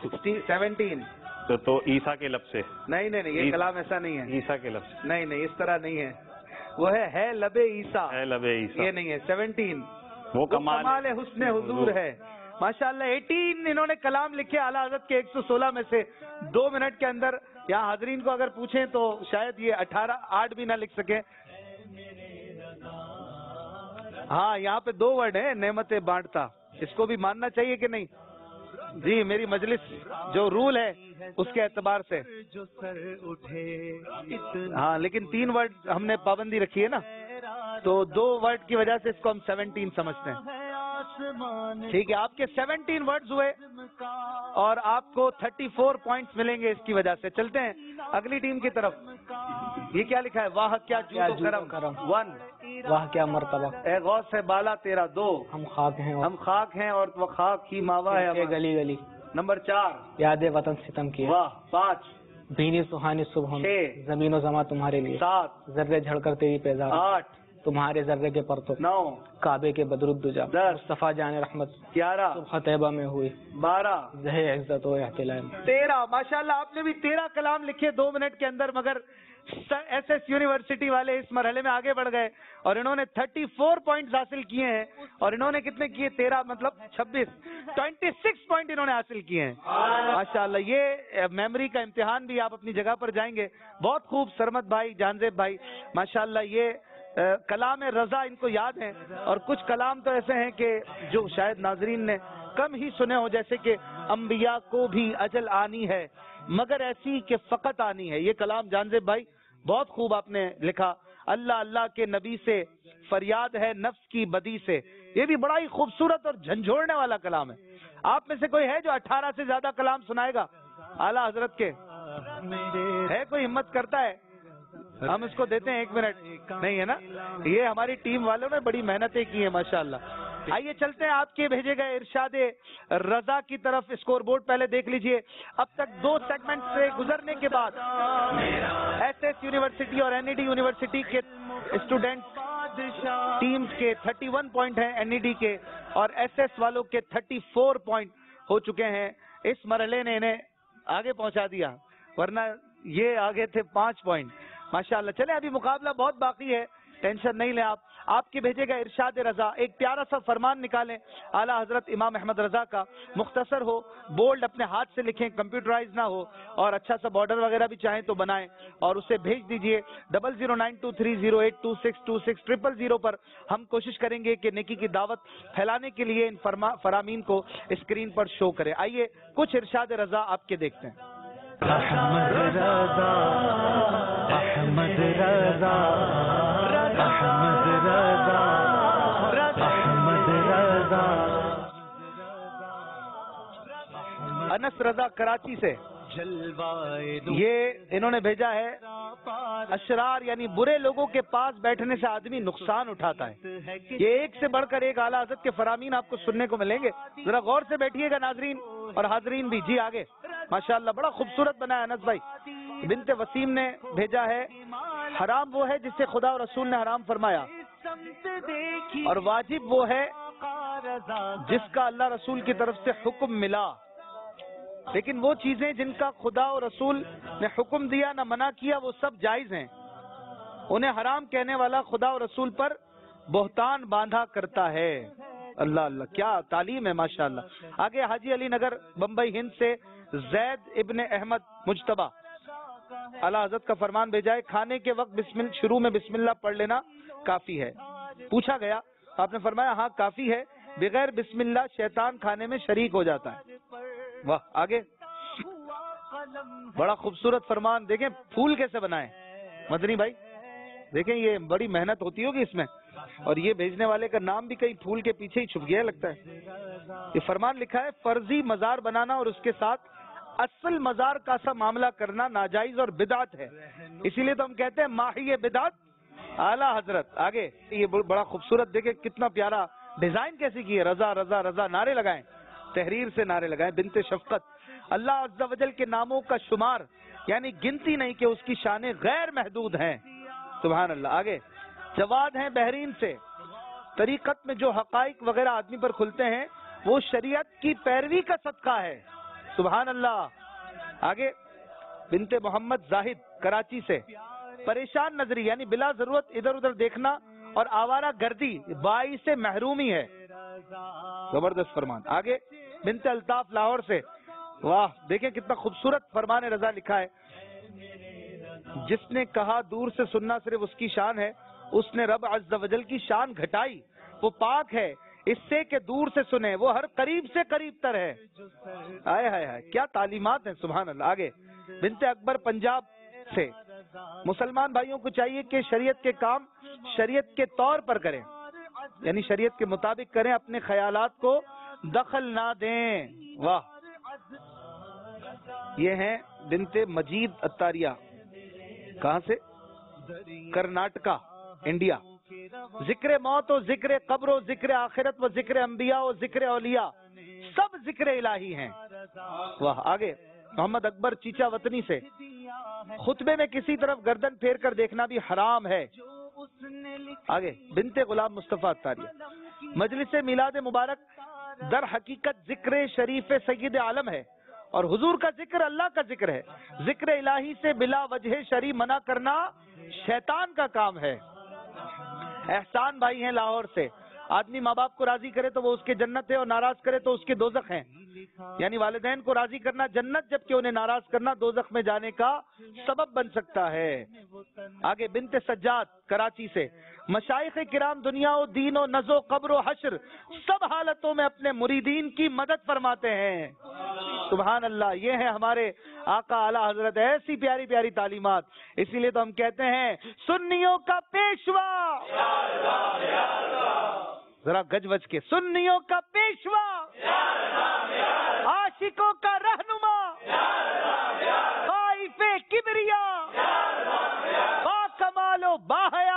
17, तो ईसा के लब से। नहीं नहीं नहीं, ये कलाम ऐसा नहीं है। ईसा के लब से नहीं नहीं, इस तरह नहीं है। वो है लबे ईसा, है लबे ईसा, ये नहीं है। 17, वो कमाल हुस्न हुजूर है। माशाल्लाह। 18 इन्होंने कलाम लिखे आला हज़रत के 116 में से 2 मिनट के अंदर। यहाँ हाजरीन को अगर पूछें तो शायद ये 8 भी ना लिख सके। हाँ, यहाँ पे 2 वर्ड है, नेमते बांटता। इसको भी मानना चाहिए कि नहीं? जी, मेरी मजलिस जो रूल है उसके एतबार से। जो सर उठे, हाँ, लेकिन 3 वर्ड हमने पाबंदी रखी है ना, तो 2 वर्ड की वजह से इसको हम 17 समझते हैं। ठीक है, आपके 17 वर्ड्स हुए और आपको 34 पॉइंट्स मिलेंगे इसकी वजह से। चलते हैं अगली टीम की तरफ। ये क्या लिखा है? वाह क्या जूदो करम। 1, वाह क्या मर्तबा, ए गौस है बाला तेरा। 2, हम खाक हैं और हम खाक हैं और वो खाक ही मावा है हमारा। गली गली। नंबर 4, याद वतन सितम की। वाह। 5, भीनी सुहानी सुबह में, 6, जमीनो जमा तुम्हारे लिए। 7, जर्रे झड़कर तेरी पैदा, 8, तुम्हारे जर्रे के परतों। 9, काबे के बदरुद्दुजा, 10, मुस्तफा जाने रहमत, 11, सुबह तैबा में हुई, 12, जहे इज्जत व इहतिलाम। 13। माशाल्लाह, आपने भी 13 कलाम लिखे 2 मिनट के अंदर। मगर SS यूनिवर्सिटी वाले इस मरहले में आगे बढ़ गए और इन्होंने 34 पॉइंट्स हासिल किए हैं। और इन्होंने कितने किए? 13 मतलब 26 पॉइंट इन्होंने हासिल किए हैं। माशाल्लाह। ये मेमोरी का इम्तिहान भी, आप अपनी जगह पर जाएंगे। बहुत खूब सरमत भाई, जानजेब भाई, माशाल्लाह। ये कलाम रजा इनको याद है। और कुछ कलाम तो ऐसे हैं कि जो शायद नाजरीन ने कम ही सुने हो, जैसे कि अंबिया को भी अजल आनी है मगर ऐसी कि फकत आनी है। ये कलाम जानजेब भाई बहुत खूब आपने लिखा। अल्लाह अल्लाह के नबी से फरियाद है नफ्स की बदी से, ये भी बड़ा ही खूबसूरत और झंझोड़ने वाला कलाम है। आप में से कोई है जो 18 से ज्यादा कलाम सुनाएगा आला हजरत के? है कोई हिम्मत करता है? हम इसको देते हैं 1 मिनट। नहीं है ना? ये हमारी टीम वालों ने बड़ी मेहनतें की है माशाल्लाह। आइए चलते हैं आपके भेजे गए इरशादे रजा की तरफ। स्कोर बोर्ड पहले देख लीजिए। अब तक 2 सेगमेंट से गुजरने के बाद SS यूनिवर्सिटी और NED यूनिवर्सिटी के स्टूडेंट टीम्स के 31 पॉइंट हैं NED के, और SS वालों के 34 पॉइंट हो चुके हैं। इस मरहले ने इन्हें आगे पहुंचा दिया, वरना یہ آگے تھے 5 پوائنٹ. ماشاءاللہ. چلیں ابھی مقابلہ بہت باقی ہے, ٹینشن نہیں لیں آپ کے بھیجے گا ارشاد رضا ایک پیارا سا فرمان نکالیں اعلیٰ حضرت امام احمد رضا کا, مختصر ہو, بولڈ اپنے ہاتھ سے لکھیں, کمپیوٹرائز نہ ہو, اور اچھا سا بارڈر وغیرہ بھی چاہیں تو بنائیں اور اسے بھیج دیجئے 009230822626 000 پر. ہم کوشش کریں گے کہ نیکی کی دعوت پھیلانے کے لیے ان فرامین کو اسکرین پر شو کریں. آئیے کچھ ارشاد رضا آپ کے دیکھتے ہیں. احمد رضا احمد رضا احمد رضا احمد رضا. انس رضا کراچی سے, یہ انہوں نے بھیجا ہے اشرار یعنی برے لوگوں کے پاس بیٹھنے سے آدمی نقصان اٹھاتا ہے. یہ ایک سے بڑھ کر ایک اعلیٰ حضرت کے فرامین آپ کو سننے کو ملیں گے, ذرا غور سے بیٹھیے گا ناظرین اور حاضرین بھی. جی آگے ماشاءاللہ بڑا خوبصورت بنا ہے انس بھائی. بنت وسیم نے بھیجا ہے حرام وہ ہے جسے خدا اور رسول نے حرام فرمایا, اور واجب وہ ہے جس کا اللہ رسول کی طرف سے حکم ملا. لیکن وہ چیزیں جن کا خدا اور رسول نے حکم دیا نہ منع کیا وہ سب جائز ہیں. انہیں حرام کہنے والا خدا اور رسول پر بہتان باندھا کرتا ہے. اللہ اللہ کیا تعلیم ہے ماشاءاللہ. آگے حاجی علی نگر بمبئی ہند سے زید ابن احمد مجتبہ اعلیٰ حضرت کا فرمان بھیجا ہے کھانے کے وقت شروع میں بسم اللہ پڑھ لینا کافی ہے. پوچھا گیا آپ نے فرمایا ہاں کافی ہے, بغیر بسم اللہ شیطان کھانے میں شریک ہو جاتا ہے. واہ. آگے بڑا خوبصورت فرمان دیکھیں, پھول کیسے بنائے مدنی بھائی, دیکھیں یہ بڑی محنت ہوتی ہوگی اس میں, اور یہ بھیجنے والے کا نام بھی کہیں پھول کے پیچھے ہی چھپ گیا لگتا ہے. یہ فرمان لکھا ہے فرضی مزار بنانا اور اس کے ساتھ اصل مزار کا سا معاملہ کرنا ناجائز اور بدعت ہے, اسی لیے تو ہم کہتے ہیں ماہی بدعت اعلیٰ حضرت. آگے یہ بڑا خوبصورت دیکھیں کتنا پیارا ڈیزائن کیسی کی ہے, رضا رضا رضا نعرے لگائیں, تحریر سے نعرے لگائیں. بنت شفقت اللہ عز و جل کے ناموں کا شمار یعنی گنتی نہیں کہ اس کی شانیں غیر محدود ہیں. سبحان اللہ. آگے جواد ہیں بحرین سے, طریقت میں جو حقائق وغیرہ آدمی پر کھلتے ہیں وہ شریعت کی پیروی کا صدقہ ہے. سبحان اللہ. آگے بنت محمد زاہد کراچی سے, پریشان نظری یعنی بلا ضرورت ادھر ادھر دیکھنا اور آوارہ گردی باعث محرومی ہے. زبردست فرمان. آگے بنت الطاف لاہور سے, واہ دیکھیں کتنا خوبصورت فرمان رضا لکھا ہے. جس نے کہا دور سے سننا صرف اس کی شان ہے, اس نے رب عز و جل کی شان گھٹائی. وہ پاک ہے اس سے کہ دور سے سنے, وہ ہر قریب سے قریب تر ہے. آئے ہائے ہائے کیا تعلیمات ہیں. سبحان اللہ. آگے بنت اکبر پنجاب سے, مسلمان بھائیوں کو چاہیے کہ شریعت کے کام شریعت کے طور پر کریں, یعنی شریعت کے مطابق کریں, اپنے خیالات کو دخل نہ دیں. واہ. یہ ہیں بنت مجید اتاریہ, کہاں سے, کرناٹکا انڈیا. ذکر موت و ذکر قبر و ذکر آخرت و ذکر انبیاء و ذکر اولیاء سب ذکر الہی ہیں. واہ. آگے محمد اکبر چیچا وطنی سے, خطبے میں کسی طرف گردن پھیر کر دیکھنا بھی حرام ہے. آگے بنت غلام مصطفیٰ اتاریہ, مجلس میلاد مبارک در حقیقت ذکر شریف سید عالم ہے اور حضور کا ذکر اللہ کا ذکر ہے. ذکر الہی سے بلا وجہ شرعی منع کرنا شیطان کا کام ہے. احسان بھائی ہیں لاہور سے, آدمی ماں باپ کو راضی کرے تو وہ اس کے جنت ہے اور ناراض کرے تو اس کے دوزخ ہیں. یعنی والدین کو راضی کرنا جنت, جبکہ انہیں ناراض کرنا دوزخ میں جانے کا سبب بن سکتا ہے. آگے بنت سجاد کراچی سے, مشائخ کرام دنیا و دین و نزو قبر و حشر سب حالتوں میں اپنے مریدین کی مدد فرماتے ہیں. سبحان اللہ. یہ ہے ہمارے آقا اعلیٰ حضرت, ایسی پیاری پیاری تعلیمات. اسی لیے تو ہم کہتے ہیں سنیوں کا پیشوا, ذرا گج وج کے, سنیوں کا پیشوا, عاشقوں کا رہنما, خائف کبریا, با کمال و باحیا.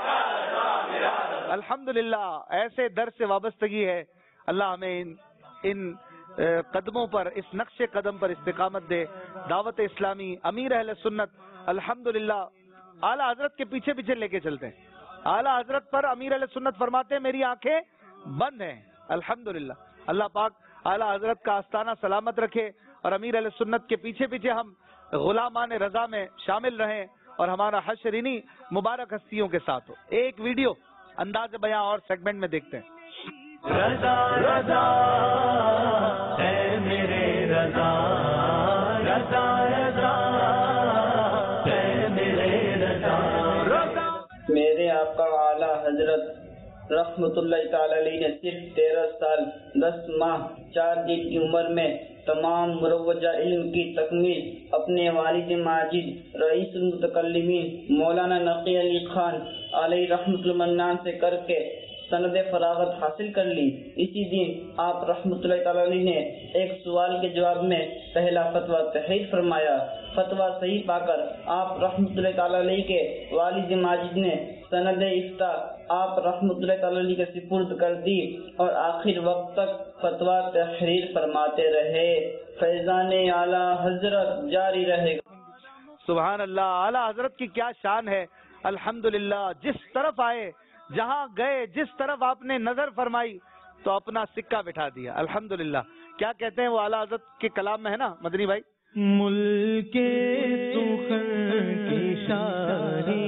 الحمدللہ ایسے در سے وابستگی ہے. اللہ ہمیں ان قدموں پر, اس نقش قدم پر استقامت دے. دعوت اسلامی امیر اہل سنت الحمدللہ اعلیٰ حضرت کے پیچھے پیچھے لے کے چلتے ہیں. اعلیٰ حضرت پر امیر اہل سنت فرماتے ہیں میری آنکھیں بند ہیں. الحمدللہ اللہ پاک اعلیٰ حضرت کا آستانہ سلامت رکھے اور امیر اہل سنت کے پیچھے پیچھے ہم غلامان رضا میں شامل رہیں اور ہمارا حشر انہی مبارک ہستیوں کے ساتھ ہو. ایک ویڈیو انداز بیاں اور سیگمنٹ میں دیکھتے ہیں. رضا رضا اے میرے رضا، رضا رضا اے میرے رضا. میرے آقا اعلیٰ حضرت رحمت اللہ تعالی علیہ نے صرف 13 سال 10 ماہ 4 دن کی عمر میں تمام مروجہ علم کی تکمیل اپنے والد ماجد رئیس المتکلمین مولانا نقی علی خان علیہ رحمت المنان سے کر کے سند فراغت حاصل کر لی. اسی دن آپ رحمت اللہ تعالی علیہ نے ایک سوال کے جواب میں پہلا فتویٰ تحریر فرمایا. فتویٰ صحیح پا کر آپ رحمت اللہ تعالی علیہ کے والد ماجد نے سند افتاء آپ رحمت اللہ تعالی علیہ کے سپرد کر دی اور آخر وقت تک فتویٰ تحریر فرماتے رہے. فیضان اعلیٰ حضرت جاری رہے گا. سبحان اللہ. اعلیٰ حضرت کی کیا شان ہے. الحمدللہ جس طرف آئے جہاں گئے جس طرف آپ نے نظر فرمائی تو اپنا سکہ بٹھا دیا. الحمدللہ. کیا کہتے ہیں وہ اعلیٰ حضرت کے کلام میں ہے نا مدنی بھائی؟ ملک سخن کی شادی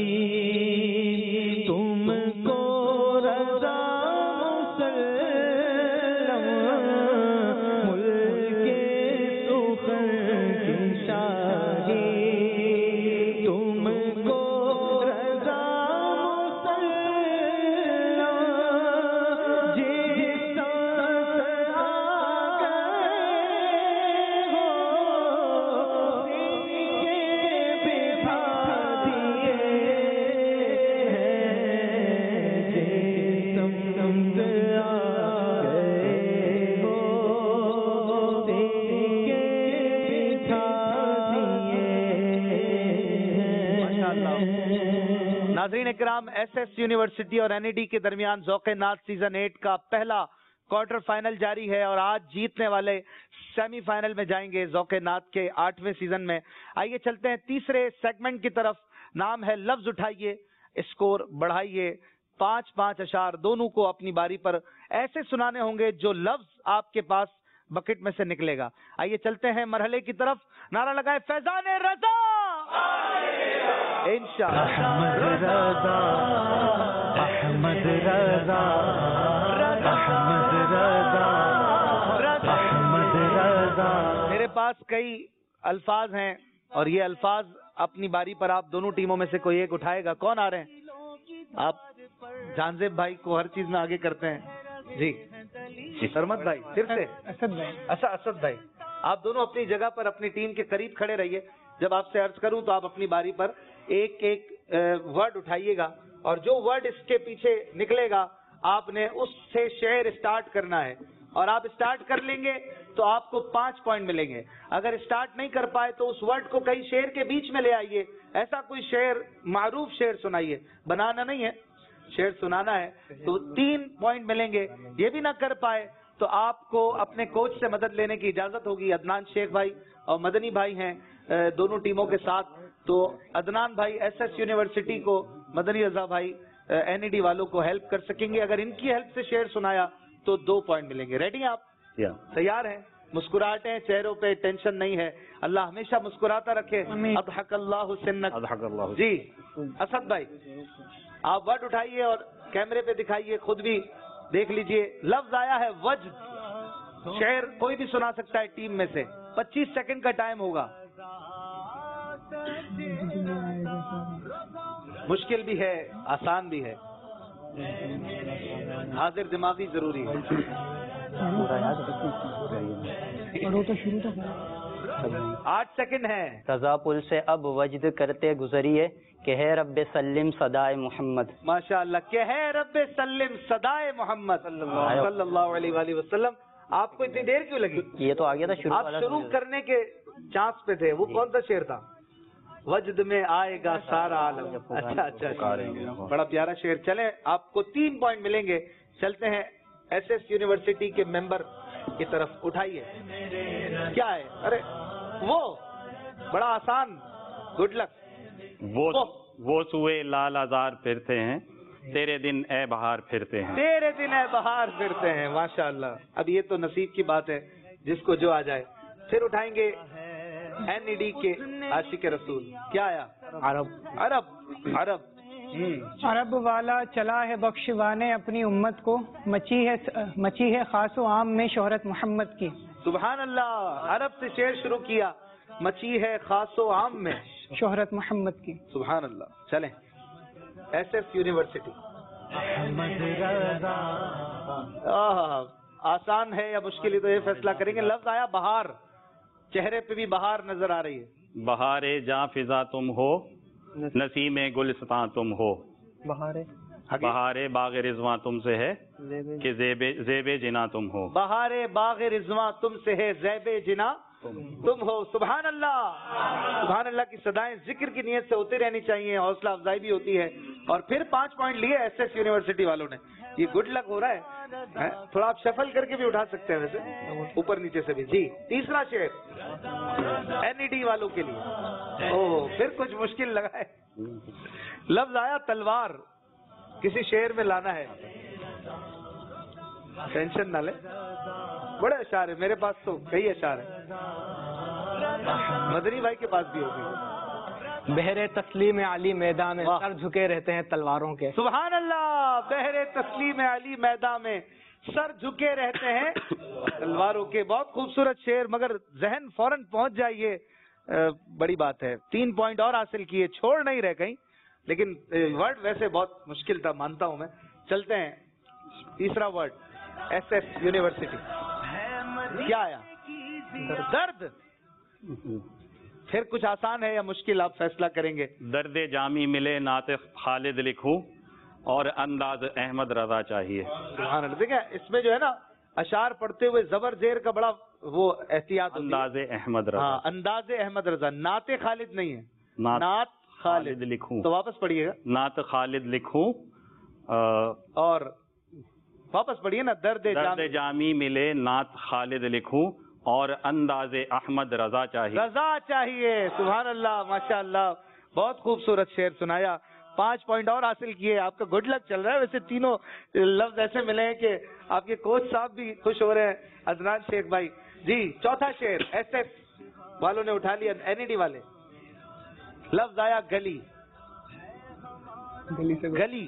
تم کو رضا مسلم، ملک سخن کی شادی تم کو رضا مسلم، جس طرح آ گئے ہو ناظرین اکرام، ایس ایس یونیورسٹی اور این ای ڈی کے درمیان ذوق نات سیزن 8 کا پہلا کوارٹر فائنل جاری ہے اور آج جیتنے والے سیمی فائنل میں جائیں گے ذوق نات کے 8ویں سیزن میں. آئیے چلتے ہیں تیسرے سیگمنٹ کی طرف. نام ہے لفظ اٹھائیے، اسکور بڑھائیے. 5-5 اشعار دونوں کو اپنی باری پر ایسے سنانے ہوں گے جو لفظ آپ کے پاس بکٹ میں سے نکلے گا. آئیے چلتے ہیں مرحلے کی طرف. نعرہ لگائے فیضان رضا احمد رضا، احمد رضا، احمد رضا، احمد رضا. میرے پاس کئی الفاظ ہیں اور یہ الفاظ اپنی باری پر آپ دونوں ٹیموں میں سے کوئی ایک اٹھائے گا. کون آ رہے ہیں؟ آپ جانزیب بھائی کو ہر چیز میں آگے کرتے ہیں. جی سرمد بھائی پھر سے اسد بھائی. اچھا اسد بھائی، آپ دونوں اپنی جگہ پر اپنی ٹیم کے قریب کھڑے رہیے. جب آپ سے عرض کروں تو آپ اپنی باری پر ایک ایک ورڈ اٹھائیے گا اور جو ورڈ اس کے پیچھے نکلے گا آپ نے اس سے شعر اسٹارٹ کرنا ہے اور آپ اسٹارٹ کر لیں گے تو آپ کو 5 پوائنٹ ملیں گے. اگر اسٹارٹ نہیں کر پائے تو اس ورڈ کو کئی شعر کے بیچ میں لے آئیے. ایسا کوئی شعر، معروف شعر سنائیے، بنانا نہیں ہے، شعر سنانا ہے. تو 3 پوائنٹ ملیں گے. یہ بھی نہ کر پائے تو آپ کو اپنے کوچ سے مدد لینے کی اجازت ہوگی. عدنان شیخ بھائی اور مدنی بھائی ہیں دونوں ٹیموں کے ساتھ. تو عدنان بھائی ایس ایس یونیورسٹی کو، مدنی رضا بھائی این ای ڈی والوں کو ہیلپ کر سکیں گے. اگر ان کی ہیلپ سے شعر سنایا تو 2 پوائنٹ ملیں گے. ریڈی ہیں آپ؟ تیار ہیں؟ مسکراہٹیں چہروں پہ، ٹینشن نہیں ہے. اللہ ہمیشہ مسکراتا رکھے. اضحک اللہ سنک. جی اسد بھائی آپ ورڈ اٹھائیے اور کیمرے پہ دکھائیے، خود بھی دیکھ لیجئے. لفظ آیا ہے وجد. شعر کوئی بھی سنا سکتا ہے ٹیم میں سے. 25 سیکنڈ کا ٹائم ہوگا. مشکل بھی ہے، آسان بھی ہے، حاضر دماغی ضروری ہے. 8 سیکنڈ ہیں. رضا پل سے اب وجد کرتے گزریے کہ ہے رب سلم صدائے محمد. ماشاء اللہ. کہ ہے رب سلم صدائے محمد صلی اللہ علیہ وآلہ وسلم. آپ کو اتنی دیر کیوں لگی؟ یہ تو آگیا تھا آپ شروع کرنے کے چانس پہ تھے. وہ کون سا شعر تھا؟ وجد میں آئے گا سارا عالم. اچھا بڑا پیارا شعر. چلیں آپ کو 3 پوائنٹ ملیں گے. چلتے ہیں ایس ایس یونیورسٹی کے ممبر کی طرف. اٹھائیے. کیا ہے؟ ارے وہ بڑا آسان. Good luck. وہ سوئے لال آزار پھرتے ہیں، تیرے دن اے بہار پھرتے ہیں. تیرے دن اے بہار پھرتے ہیں. ماشاء اللہ. اب یہ تو نصیب کی بات ہے، جس کو جو آ جائے. پھر اٹھائیں گے NED کے عاشق رسول کیا آیا؟ عرب عرب عرب عرب والا چلا ہے بخشوانے اپنی امت کو، مچی ہے خاص و عام میں شہرت محمد کی. سبحان اللہ. عرب سے شعر شروع کیا، مچی ہے خاص و عام میں شہرت محمد کی. سبحان اللہ. چلیں SS یونیورسٹی. آسان ہے یا مشکل ہے تو یہ فیصلہ کریں گے. لفظ آیا بہار، چہرے پہ بھی بہار نظر آ رہی ہے. بہار جاں فضا تم ہو، نسیم گلستاں تم ہو. بہار باغ رضواں تم سے ہے کہ زیب جنا تم ہو. بہار باغ رضواں تم سے ہے، زیب جنا تم ہو. سبحان اللہ. سبحان اللہ کی صدائیں ذکر کی نیت سے ہوتی رہنی چاہیے، حوصلہ افزائی بھی ہوتی ہے. اور پھر 5 پوائنٹ لیے SS یونیورسٹی والوں نے. یہ گڈ لک ہو رہا ہے. تھوڑا آپ شفل کر کے بھی اٹھا سکتے ہیں ویسے، اوپر نیچے سے بھی. جی تیسرا شعر NED والوں کے لیے. پھر کچھ مشکل لگا ہے. لفظ آیا تلوار، کسی شعر میں لانا ہے. ٹینشن نہ لے، بڑے اشعار ہیں میرے پاس تو کئی اشعار ہیں. مدنی بھائی کے پاس بھی ہوگی. بہر تسلیم علی میدان میں سر جھکے رہتے ہیں تلواروں کے. سبحان اللہ. بہر تسلیم علی میدان میں سر جھکے رہتے ہیں تلواروں کے. بہت خوبصورت شعر، مگر ذہن فوراً پہنچ جائیے، بڑی بات ہے. 3 پوائنٹ اور حاصل کیے، چھوڑ نہیں رہے کہیں. لیکن ورڈ ویسے بہت مشکل تھا، مانتا ہوں میں. چلتے ہیں تیسرا ورڈ SS یونیورسٹی. کیا آیا؟ درد. پھر کچھ آسان ہے یا مشکل آپ فیصلہ کریں گے. درد جامی ملے ناطق خالد لکھوں اور انداز احمد رضا چاہیے. سبحان اللہ. دیکھیں اس میں جو ہے نا اشعار پڑھتے ہوئے زبر زیر کا بڑا وہ احتیاط. انداز احمد رضا. ہاں انداز احمد رضا. نعت خالد نہیں ہے، نعت خالد لکھوں. تو واپس پڑھیے گا. نعت خالد لکھوں اور واپس پڑھیے نا. درد جامی ملے نعت خالد لکھوں اور انداز احمد رضا چاہیے. رضا چاہیے. سبحان اللہ. ماشاء اللہ. بہت خوبصورت شعر سنایا. 5 پوائنٹ اور حاصل کیے. آپ کا گڈ لک چل رہا ہے. ویسے تینوں لفظ ایسے ملے ہیں کہ آپ کے کوچ صاحب بھی خوش ہو رہے ہیں، عدنان شیخ بھائی. جی چوتھا شعر SS والوں نے اٹھا لیا، NED والے. لفظ آیا گلی. گلی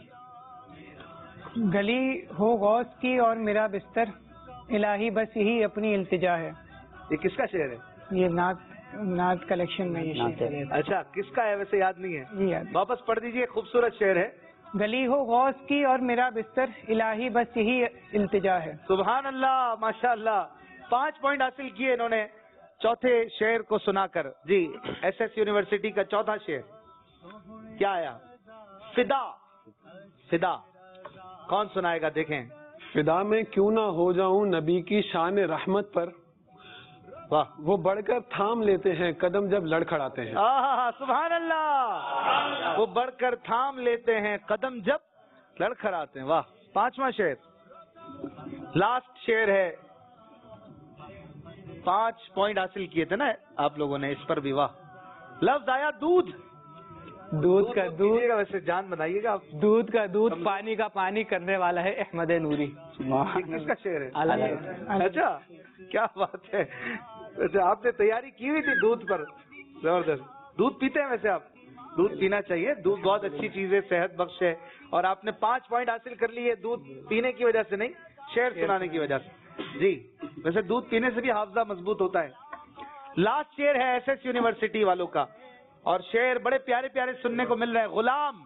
گلی ہو غوث کی اور میرا بستر، الہی بس یہی اپنی التجا ہے. یہ کس کا شعر ہے؟ یہ نعت کلیکشن میں یہ شعر ہے. اچھا کس کا ہے ویسے یاد نہیں ہے؟ جی یاد. واپس پڑھ دیجئے. خوبصورت شعر ہے. گلی ہو غوث کی اور میرا بستر، الہی بس یہی التجا ہے. سبحان اللہ. ماشاء اللہ. 5 پوائنٹ حاصل کیے انہوں نے چوتھے شعر کو سنا کر. جی SS یونیورسٹی کا چوتھا شعر کیا آیا؟ فدا. فدا کون سنائے گا؟ دیکھیں. فدا میں کیوں نہ ہو جاؤں نبی کی شان رحمت پر، وہ بڑھ کر تھام لیتے ہیں قدم جب لڑکھڑاتے ہیں. سبحان اللہ. وہ بڑھ کر تھام لیتے ہیں قدم جب لڑکھڑاتے ہیں. واہ. 5واں شعر لاسٹ شعر ہے. 5 پوائنٹ حاصل کیے تھے نا آپ لوگوں نے اس پر بھی. واہ. لفظ آیا دودھ. دودھ کا دودھ. ویسے جان بنائیے گا آپ. دودھ کا دودھ پانی کا پانی کرنے والا ہے احمد نوری. کس کا شعر ہے؟ اچھا کیا بات ہے. اچھا آپ نے تیاری کی ہوئی تھی دودھ پر. زبردست. دودھ پیتے ہیں ویسے آپ؟ دودھ پینا چاہیے. دودھ بہت اچھی چیز ہے، صحت بخش ہے. اور آپ نے 5 پوائنٹ حاصل کر لیے دودھ پینے کی وجہ سے نہیں، شعر سنانے کی وجہ سے. جی ویسے دودھ پینے سے بھی حافظہ مضبوط ہوتا ہے. لاسٹ شعر ہے SS یونیورسٹی والوں کا، اور شعر بڑے پیارے پیارے سننے کو مل رہے ہیں. غلام.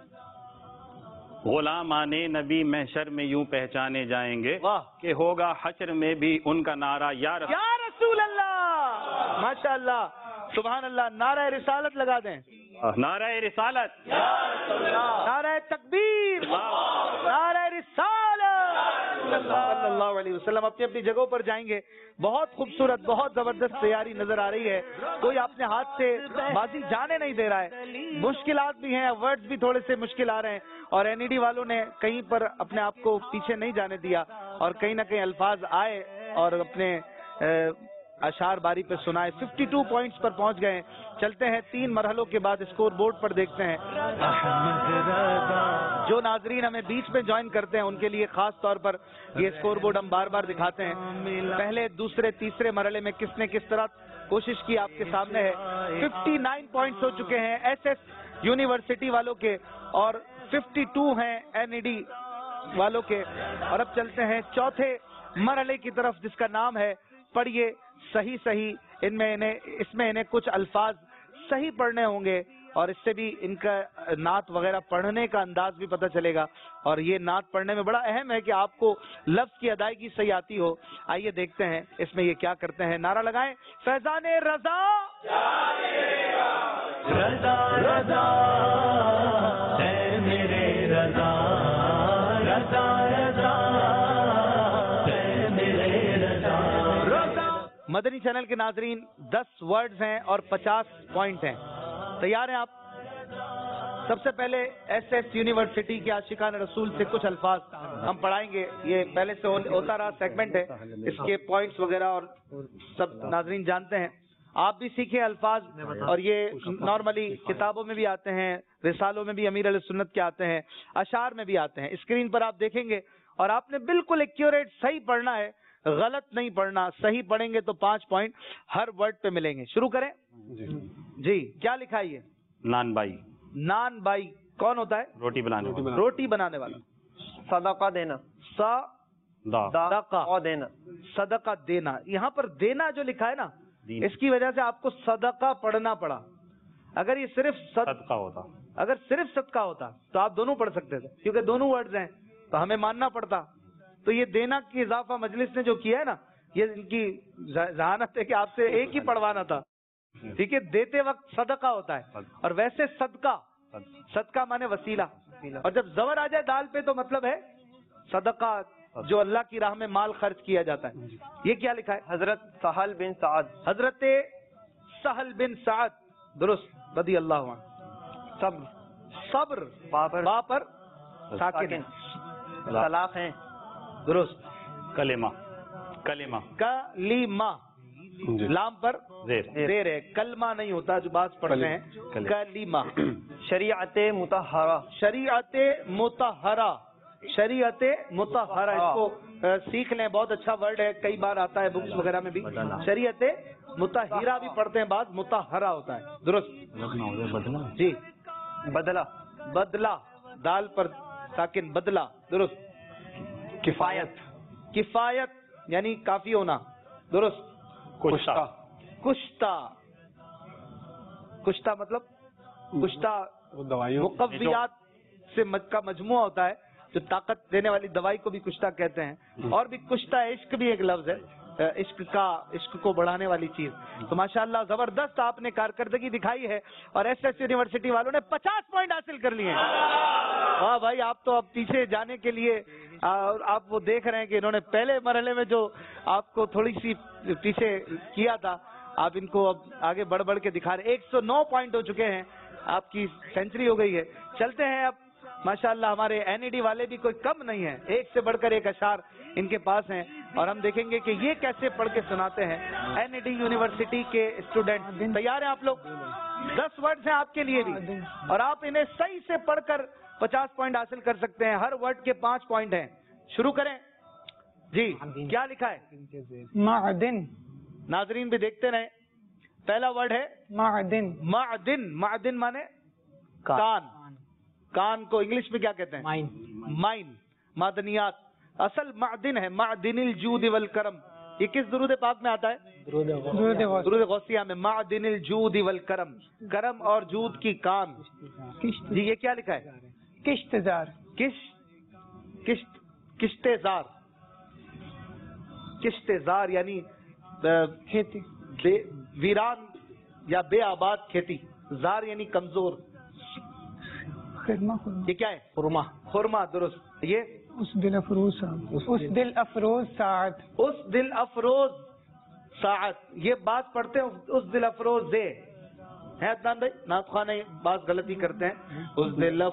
غلامان نبی محشر میں یوں پہچانے جائیں گے کہ ہوگا حشر میں بھی ان کا نعرہ یا رسول اللہ. ماشاء اللہ. سبحان اللہ. نعرہ رسالت لگا دیں. نعرہ رسالت، نعرہ تکبیر، نعرہ رسالت. صلی اللہ علیہ وسلم. اپنی اپنی جگہوں پر جائیں گے. بہت خوبصورت، بہت زبردست تیاری نظر آ رہی ہے. کوئی اپنے ہاتھ سے بازی جانے نہیں دے رہا ہے. مشکلات بھی ہیں، ورڈز بھی تھوڑے سے مشکل آ رہے ہیں. اور NED والوں نے کہیں پر اپنے آپ کو پیچھے نہیں جانے دیا، اور کہیں نہ کہیں الفاظ آئے اور اپنے اشعار باری پہ سنائے. 52 پوائنٹس پر پہنچ گئے ہیں. چلتے ہیں 3 مرحلوں کے بعد اسکور بورڈ پر دیکھتے ہیں. جو ناظرین ہمیں بیچ میں جوائن کرتے ہیں ان کے لیے خاص طور پر یہ اسکور بورڈ ہم بار بار دکھاتے ہیں. پہلے دوسرے تیسرے مرحلے میں کس نے کس طرح کوشش کی آپ کے سامنے ہے. 59 پوائنٹس ہو چکے ہیں ایس ایس یونیورسٹی والوں کے اور 52 ہیں این ای ڈی والوں کے. اور اب چلتے ہیں چوتھے مرحلے کی طرف جس کا نام ہے پڑھیے صحیح صحیح. اس میں انہیں کچھ الفاظ صحیح پڑھنے ہوں گے اور اس سے بھی ان کا نعت وغیرہ پڑھنے کا انداز بھی پتہ چلے گا. اور یہ نعت پڑھنے میں بڑا اہم ہے کہ آپ کو لفظ کی ادائیگی صحیح آتی ہو. آئیے دیکھتے ہیں اس میں یہ کیا کرتے ہیں. نعرہ لگائیں فیضان رضا رضا رضا اے میرے رضا رضا رضا اے میرے رضا رضا. مدنی چینل کے ناظرین 10 ورڈز ہیں اور 50 پوائنٹ ہیں. تیار ہیں آپ؟ سب سے پہلے ایس ایس یونیورسٹی کے عاشقان رسول سے کچھ الفاظ ہم پڑھائیں گے. یہ پہلے سے ہوتا رہا سیگمنٹ ہے, اس کے پوائنٹس وغیرہ اور سب ناظرین جانتے ہیں. آپ بھی سیکھیں الفاظ, اور یہ نارملی کتابوں میں بھی آتے ہیں, رسالوں میں بھی امیر علیہ سنت کے آتے ہیں, اشعار میں بھی آتے ہیں. اسکرین پر آپ دیکھیں گے اور آپ نے بالکل ایکیوریٹ صحیح پڑھنا ہے, غلط نہیں پڑھنا. صحیح پڑھیں گے تو 5 پوائنٹ ہر ورڈ پہ ملیں گے. شروع کریں جی. کیا لکھا ہے یہ؟ نان بائی. نان بائی کون ہوتا ہے؟ روٹی بنانے والا. روٹی بنانے والا. صدقہ دینا. صدقہ دینا. صدقہ دینا. یہاں پر دینا جو لکھا ہے نا, اس کی وجہ سے آپ کو صدقہ پڑھنا پڑا. اگر یہ صرف صدقہ ہوتا, اگر صرف صدقہ ہوتا تو آپ دونوں پڑھ سکتے تھے, کیونکہ دونوں ورڈز ہیں تو ہمیں ماننا پڑتا. تو یہ دینا کی اضافہ مجلس نے جو کیا ہے نا, یہ ان کی ذہانت ہے کہ آپ سے ایک ہی پڑھوانا تھا. ٹھیک ہے, دیتے وقت صدقہ ہوتا ہے, اور ویسے صدقہ, صدقہ مانے وسیلہ, اور جب زبر آ جائے دال پہ تو مطلب ہے صدقہ, جو اللہ کی راہ میں مال خرچ کیا جاتا ہے. یہ کیا لکھا ہے؟ حضرت سہل بن سعد. حضرت سہل بن سعد, درست, رضی اللہ عنہ. صبر. صبر با پر ساکن, طلاق ہیں, درست. کلمہ. کلمہ. کلیمہ, لام پر زیر ہے. کلمہ نہیں ہوتا جو بات پڑھتے ہیں, کلیمہ. شریعت مطہرہ. شریعت مطہرہ. شریعت مطہرہ, اس کو سیکھ لیں, بہت اچھا ورڈ ہے, کئی بار آتا ہے بکس وغیرہ میں بھی. شریعت مطہرہ بھی پڑھتے ہیں بعض, مطہرہ ہوتا ہے, درست جی. بدلہ. بدلہ, دال پر ساکن, بدلہ, درست. کفایت. کفایت یعنی کافی ہونا, درست. کشتہ. کشتہ. کشتہ مطلب کشتہ مقویات سے کا مجموعہ ہوتا ہے, جو طاقت دینے والی دوائی کو بھی کشتہ کہتے ہیں. اور بھی کشتہ عشق بھی ایک لفظ ہے, عشق کا, عشق کو بڑھانے والی چیز. تو ماشاءاللہ زبردست آپ نے کارکردگی دکھائی ہے, اور ایس ایس یونیورسٹی والوں نے 50 پوائنٹ حاصل کر لیے ہیں. واہ بھائی, آپ تو اب پیچھے جانے کے لیے, آپ وہ دیکھ رہے ہیں کہ انہوں نے پہلے مرحلے میں جو آپ کو تھوڑی سی پیچھے کیا تھا, آپ ان کو اب آگے بڑھ بڑھ کے دکھا رہے. 109 پوائنٹ ہو چکے ہیں, آپ کی سینچری ہو گئی ہے. چلتے ہیں اب ماشاءاللہ ہمارے این ای ڈی والے بھی کوئی کم نہیں ہیں, ایک سے بڑھ کر ایک اشعار ان کے پاس ہیں, اور ہم دیکھیں گے کہ یہ کیسے پڑھ کے سناتے ہیں. این ای ڈی یونیورسٹی کے اسٹوڈنٹ تیار ہیں آپ لوگ؟ 10 ورڈز ہیں آپ کے لیے بھی, اور آپ انہیں صحیح سے پڑھ کر 50 پوائنٹ حاصل کر سکتے ہیں. ہر ورڈ کے 5 پوائنٹ ہیں. شروع کریں جی. کیا لکھا ہے؟ معدن. ناظرین بھی دیکھتے رہیں. پہلا ورڈ ہے معدن. معدن. معدن مانے کان. کان کو انگلش میں کیا کہتے ہیں؟ مائن. مائن, معدنیات. اصل معدن ہے معدن الجود والکرم. یہ کس درود پاک میں آتا ہے؟ درود غوثیہ میں. معدن الجود والکرم, کرم اور جود کی کان. جی یہ کیا لکھا ہے؟ کشتزار. کشتزار. کشتزار یعنی کھیتی, ویران یا بے آباد کھیتی. زار یعنی کمزور. یہ کیا ہے؟ خرما. خرما, درست. یہ اس دل افروز ساعت. اس دل افروز ساعت. اس دل افروز ساعت. یہ بات پڑھتے ہیں اس دل افروز دے ہے عدنان بھائی, نعت خواہ نہیں بات غلطی کرتے ہیں. اس دل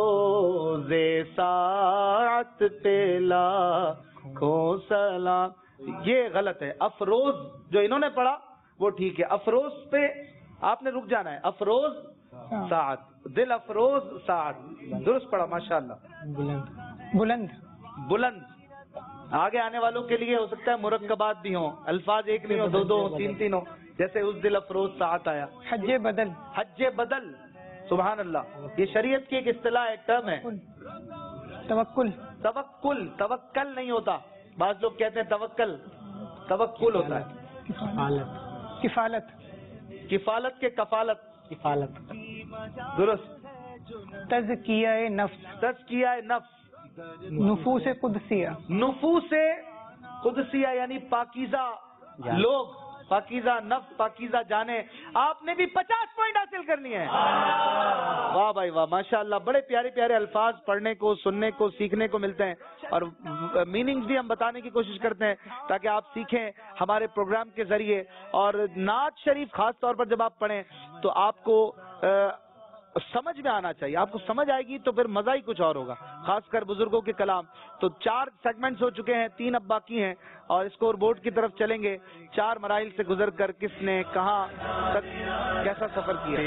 افروز ساعت پہ لاکھوں سلام. یہ غلط ہے. افروز جو انہوں نے پڑھا وہ ٹھیک ہے. افروز پہ آپ نے رک جانا ہے. افروز ساعت, دل افروز ساعت, درست پڑھا ماشاءاللہ. بلند بلند. آگے آنے والوں کے لیے ہو سکتا ہے مرکبات بھی ہوں, الفاظ ایک نہیں ہو, دو دو ہو, تین تین ہو, جیسے اس دل افروز ساعت آیا. حج بدل. حج بدل, سبحان اللہ. یہ شریعت کی ایک اصطلاح, ایک ٹرم ہے. توکل. توکل, توکل نہیں ہوتا. بعض لوگ کہتے ہیں توکل, توکل ہوتا ہے. کفالت. کفالت کے کفالت. کفالت. درست. تزکیہ نفس. تزکیہ نفس. نفوس قدسیہ. نفوس قدسیہ یعنی پاکیزہ لوگ, پاکیزہ نفس, پاکیزہ جانے. آپ نے بھی 50 پوائنٹ حاصل کر لیے ہیں. واہ بھائی واہ, ماشاءاللہ. بڑے پیارے پیارے الفاظ پڑھنے کو, سننے کو, سیکھنے کو ملتے ہیں, اور میننگز بھی ہم بتانے کی کوشش کرتے ہیں تاکہ آپ سیکھیں ہمارے پروگرام کے ذریعے. اور نعت شریف خاص طور پر جب آپ پڑھیں تو آپ کو سمجھ میں آنا چاہیے. آپ کو سمجھ آئے گی تو پھر مزہ ہی کچھ اور ہوگا, خاص کر بزرگوں کے کلام. تو 4 سیگمنٹس ہو چکے ہیں, 3 اب باقی ہیں, اور اسکور بورڈ کی طرف چلیں گے. 4 مراحل سے گزر کر کس نے کہاں تک کیسا سفر کیا.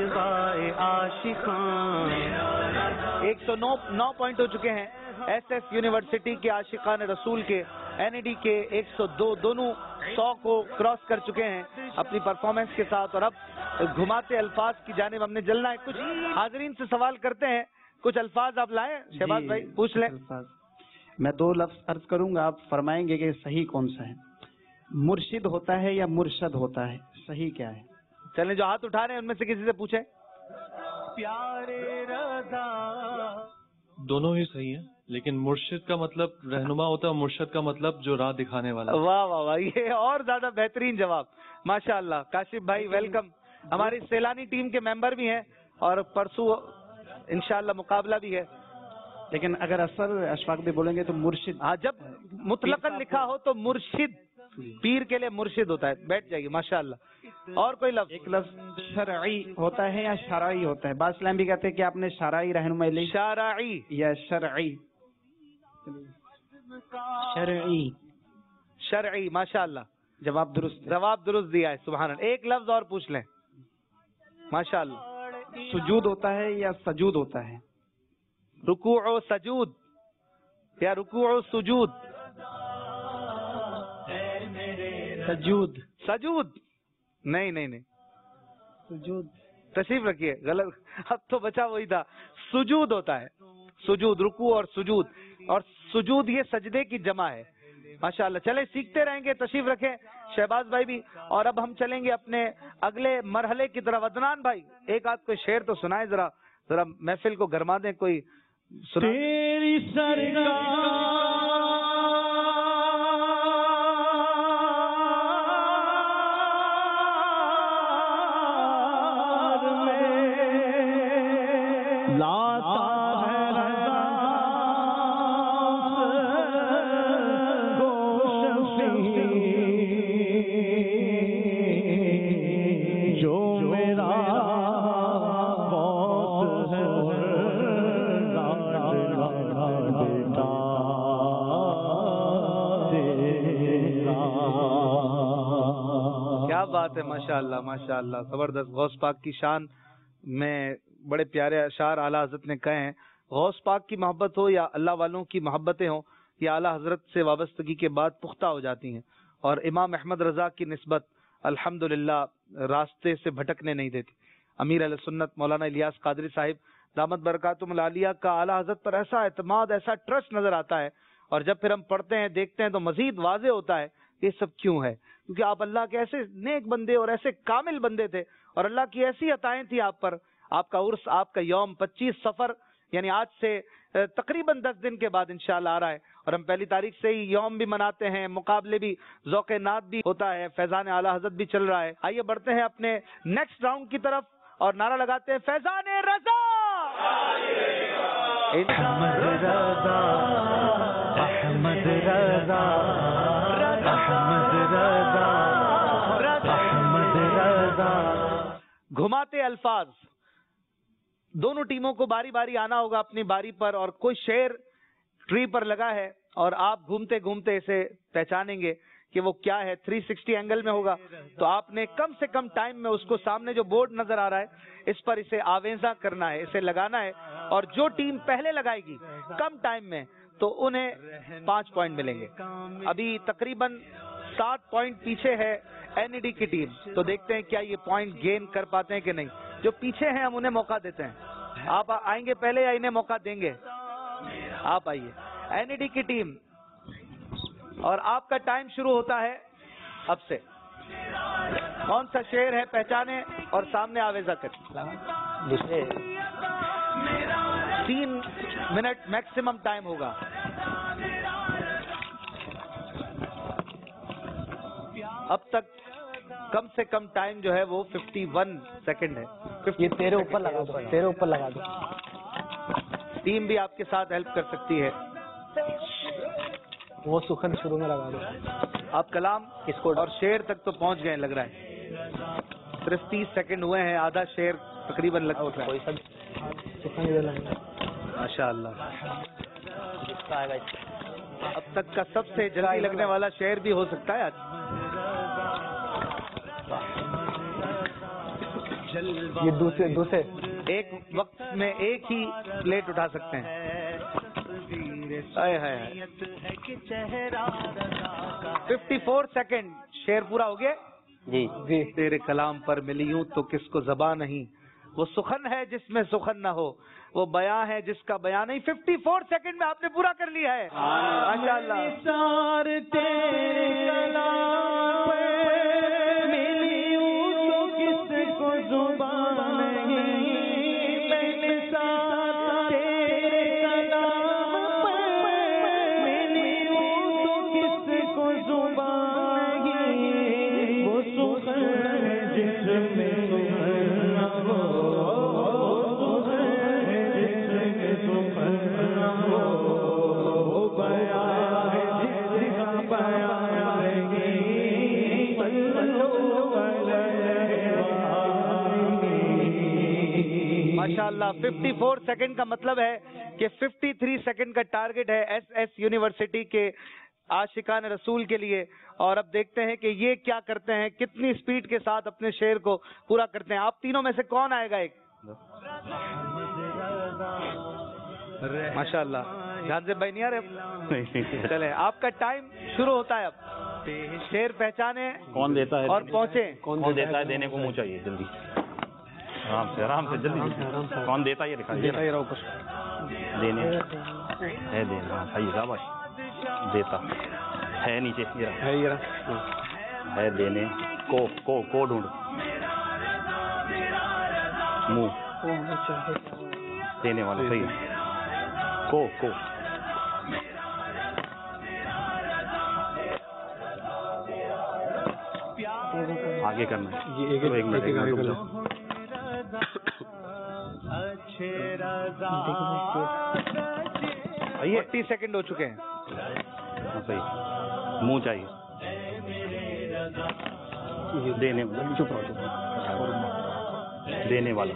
109 پوائنٹ ہو چکے ہیں. ایس ایس یونیورسٹی کے عاشقان رسول کے, این ای ڈی کے 102, دونوں 100 کو کراس کر چکے ہیں اپنی پرفارمنس کے ساتھ. اور اب گھماتے الفاظ کی جانب ہم نے جلنا ہے. کچھ حاضرین سے سوال کرتے ہیں, کچھ الفاظ آپ لائیں. شہباز بھائی پوچھ لیں. میں 2 لفظ عرض کروں گا, آپ فرمائیں گے کہ صحیح کون سا ہے. مرشد ہوتا ہے یا مرشد ہوتا ہے, صحیح کیا ہے؟ چلیں, جو ہاتھ اٹھا رہے ہیں ان میں سے کسی سے پوچھیں. دونوں ہی صحیح ہیں, لیکن مرشد کا مطلب رہنما ہوتا ہے, مرشد کا مطلب جو راہ دکھانے والا. واہ واہ واہ, یہ اور زیادہ بہترین جواب, ماشاءاللہ. کاشف بھائی ویلکم. ہماری سیلانی ٹیم کے ممبر بھی ہیں, اور پرسوں انشاءاللہ مقابلہ بھی ہے. لیکن اگر اثر اشفاق بھی بولیں گے تو مرشد. ہاں, جب مطلقاً لکھا ہو تو مرشد, پیر کے لیے مرشد ہوتا ہے. بیٹھ جائیے ماشاءاللہ. اور کوئی لفظ؟ ایک لفظ شرعی ہوتا ہے یا شرعی ہوتا ہے. بعض اسلام بھی کہتے ہیں کہ آپ نے شرعی رہنمائی لی. شرعی یا شرعی. شرعی. شرعی, ماشاءاللہ. جواب درست, جواب درست دیا ہے, سبحان اللہ. ایک لفظ اور پوچھ لیں, ماشاءاللہ. سجود ہوتا ہے یا سجود ہوتا ہے؟ رکوع و سجود یا رکوع و سجود؟ سجود. سجود نہیں نہیں نہیں, سجود. تشریف رکھیے, غلط. اب تو بچا وہی تھا. سجود ہوتا ہے, سجود, رکوع اور سجود. اور سجود یہ سجدے کی جمع ہے. ماشاءاللہ. چلے سیکھتے رہیں گے, تشریف رکھیں شہباز بھائی بھی. اور اب ہم چلیں گے اپنے اگلے مرحلے کی طرف. عدنان بھائی ایک آدھ کوئی شعر تو سنائے, ذرا ذرا محفل کو گرما دیں. کوئی تیری بات ہے. ماشاءاللہ ماشاءاللہ, زبردست. غوث پاک کی شان میں بڑے پیارے اشعار اعلیٰ حضرت نے کہے ہیں. غوث پاک کی محبت ہو یا اللہ والوں کی محبتیں ہوں, یہ اعلیٰ حضرت سے وابستگی کے بعد پختہ ہو جاتی ہیں, اور امام احمد رضا کی نسبت الحمدللہ راستے سے بھٹکنے نہیں دیتی. امیر اہل سنت مولانا الیاس قادری صاحب دامت برکاتہم العالیہ کا اعلیٰ حضرت پر ایسا اعتماد, ایسا ٹرسٹ نظر آتا ہے, اور جب پھر ہم پڑھتے ہیں دیکھتے ہیں تو مزید واضح ہوتا ہے یہ سب کیوں ہے. کیونکہ آپ اللہ کے ایسے نیک بندے اور ایسے کامل بندے تھے, اور اللہ کی ایسی عطائیں تھی آپ پر. آپ کا عرس, آپ کا یوم 25 صفر یعنی آج سے تقریباً 10 دن کے بعد انشاءاللہ آ رہا ہے, اور ہم پہلی تاریخ سے ہی یوم بھی مناتے ہیں, مقابلے بھی, ذوق نعت بھی ہوتا ہے, فیضان اعلیٰ حضرت بھی چل رہا ہے. آئیے بڑھتے ہیں اپنے نیکسٹ راؤنڈ کی طرف اور نعرہ لگاتے ہیں فیضان رضا. احمد رضا, احمد رضا, احمد رضا, احمد رضا. گھماتے الفاظ. دونوں ٹیموں کو باری باری آنا ہوگا اپنی باری پر, اور کوئی شعر ٹری پر لگا ہے اور آپ گھومتے گھومتے اسے پہچانیں گے کہ وہ کیا ہے. 360 اینگل میں ہوگا تو آپ نے کم سے کم ٹائم میں اس کو سامنے جو بورڈ نظر آ رہا ہے اس پر اسے آویزاں کرنا ہے, اسے لگانا ہے, اور جو ٹیم پہلے لگائے گی کم ٹائم میں تو انہیں 5 پوائنٹ ملیں گے. ابھی تقریباً 7 پوائنٹ پیچھے ہے NED کی ٹیم, تو دیکھتے ہیں کیا یہ پوائنٹ گین کر پاتے ہیں کہ نہیں. جو پیچھے ہیں ہم انہیں موقع دیتے ہیں. آپ آئیں گے پہلے یا انہیں موقع دیں گے؟ آپ آئیے. NED کی ٹیم, اور آپ کا ٹائم شروع ہوتا ہے اب سے. کون سا شعر ہے پہچانے اور سامنے آویزہ کریں. 3 منٹ میکسیمم ٹائم ہوگا. اب تک کم سے کم ٹائم جو ہے وہ 51 سیکنڈ ہے. یہ تیرے اوپر لگا دو, تیرے اوپر لگا دو. ٹیم بھی آپ کے ساتھ ہیلپ کر سکتی ہے. وہ سخن شروع میں لگا دو. آپ کلام اور شعر تک تو پہنچ گئے لگ رہا ہے. صرف 30 سیکنڈ ہوئے ہیں, آدھا شعر تقریباً لگ چکا ہے. ماشاء اللہ. اب تک کا سب سے جلدی لگنے والا شعر بھی ہو سکتا ہے آج. یہ دوسرے ایک وقت میں ایک ہی پلیٹ اٹھا سکتے ہیں. 54 سیکنڈ. شعر پورا ہو گیا جی. تیرے کلام پر ملی ہوں تو کس کو زبان نہیں, وہ سخن ہے جس میں سخن نہ ہو, وہ بیاں ہے جس کا بیاں نہیں. 54 سیکنڈ میں آپ نے پورا کر لیا ہے. ماشاء اللہ. ماشاءاللہ. 54 سیکنڈ کا مطلب ہے کہ 53 سیکنڈ کا ٹارگٹ ہے SS یونیورسٹی کے عاشقان رسول کے لیے. اور اب دیکھتے ہیں کہ یہ کیا کرتے ہیں, کتنی سپیڈ کے ساتھ اپنے شعر کو پورا کرتے ہیں. آپ تینوں میں سے کون آئے گا ایک؟ ماشاءاللہ. جان سے بھائی نہیں آ رہے؟ چلے آپ کا ٹائم شروع ہوتا ہے اب. شعر پہچانے کون دیتا ہے اور پہنچے. کون دیتا ہے, دینے کو منہ چاہیے. جلدی آرام سے جلدی. کون دیتا ہے یہ دکھائیے. دینے ہے, دینا صحیح صاحب. دیتا ہے نیچے ہے, دینے کو ڈھونڈ. منہ دینے والا صحیح. کو آگے کرنا ہے. 80 سیکنڈ ہو چکے ہیں. صحیح. منہ چاہیے. دینے دینے والا.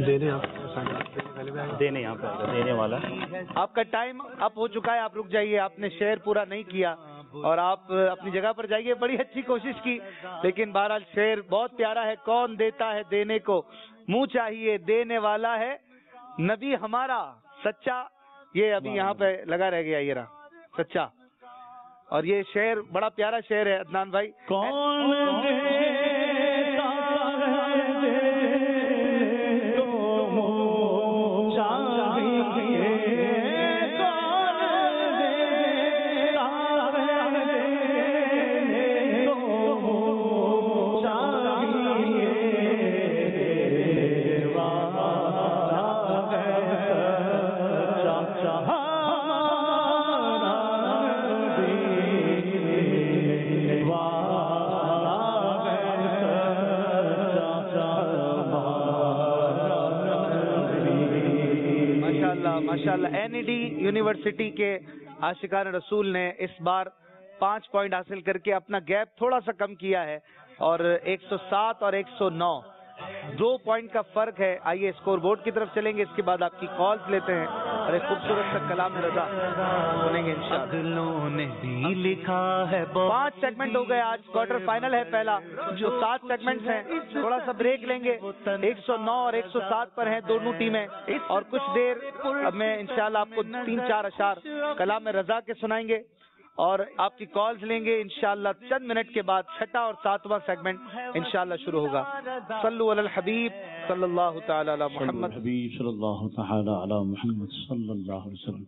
دینے یہاں پہ دینے والا. آپ کا ٹائم اب ہو چکا ہے, آپ رک جائیے. آپ نے شعر پورا نہیں کیا اور آپ اپنی جگہ پر جائیے. بڑی اچھی کوشش کی لیکن بہرحال شعر بہت پیارا ہے. کون دیتا ہے دینے کو, منہ چاہیے, دینے والا ہے نبی ہمارا سچا. یہ ابھی یہاں پہ لگا رہ گیا, یہ رہا سچا. اور یہ شعر بڑا پیارا شعر ہے عدنان بھائی. ماشاءاللہ. NED یونیورسٹی کے عاشقان رسول نے اس بار 5 پوائنٹ حاصل کر کے اپنا گیپ تھوڑا سا کم کیا ہے اور 107 اور 109 2 پوائنٹ کا فرق ہے. آئیے اسکور بورڈ کی طرف چلیں گے, اس کے بعد آپ کی کالز لیتے ہیں اور ایک خوبصورت سا کلام رضا سنیں گے انشاءاللہ. 5 سیگمنٹ ہو گئے, آج کوارٹر فائنل ہے پہلا, جو 7 سیگمنٹس ہیں. تھوڑا سا بریک لیں گے. 109 اور 107 پر ہیں دونوں ٹیمیں, اور کچھ دیر میں انشاءاللہ آپ کو 3-4 اشعار کلام رضا کے سنائیں گے اور آپ کی کالز لیں گے انشاءاللہ. چند منٹ کے بعد 6واں اور 7واں سیگمنٹ انشاءاللہ شروع ہوگا. صلو علی الحبیب صلی اللہ تعالی علی محمد. حبیب صلی اللہ تعالی علی محمد صلی اللہ علیہ وسلم.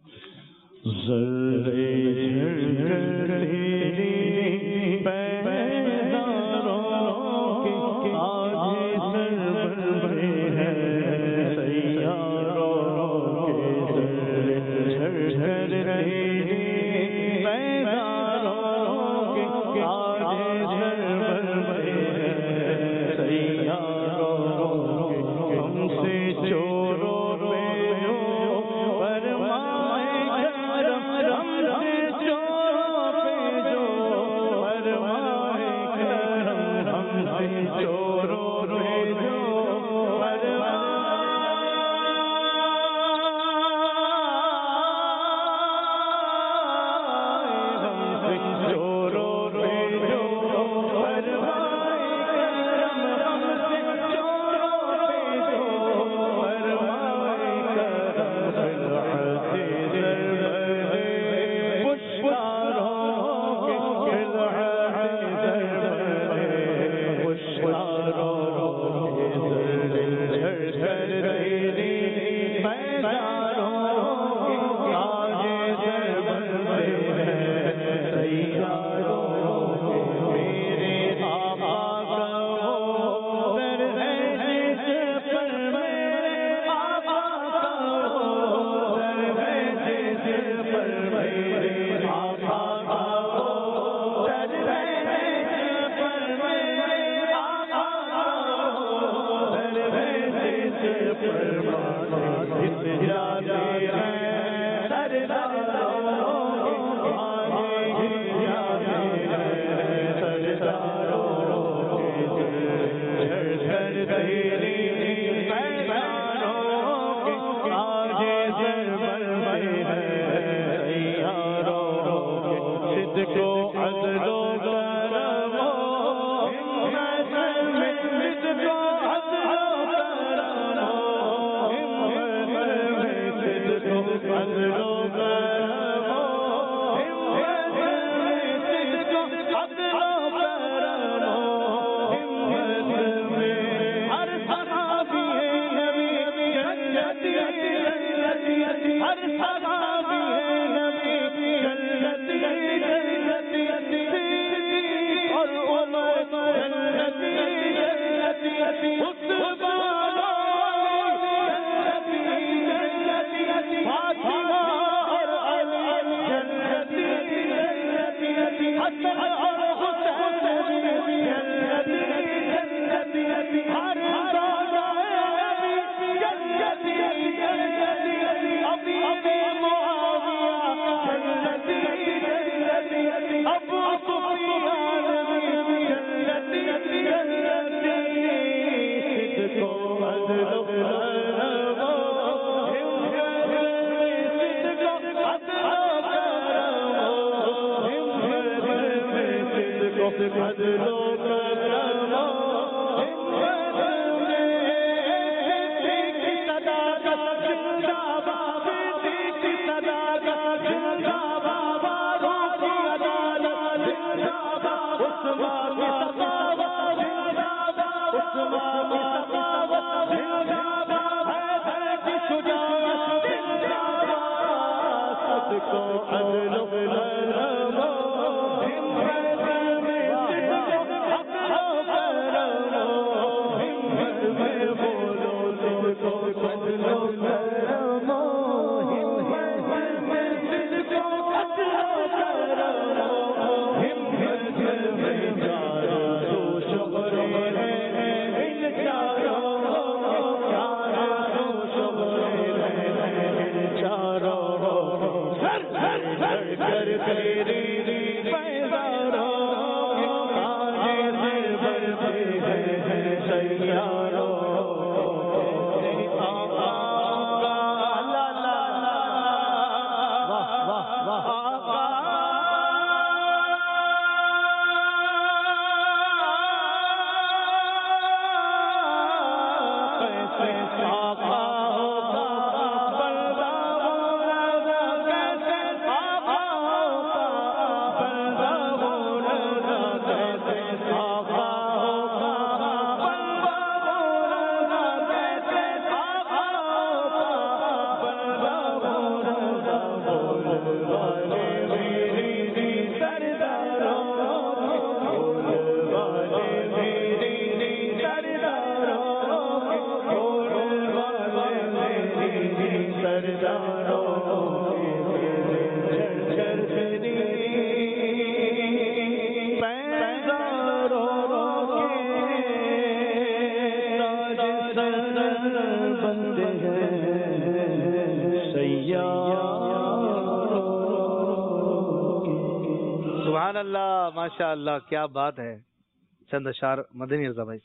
سبحان اللہ، ماشاء اللہ، کیا بات ہے. چند اشعار مدنی رضا بھائی.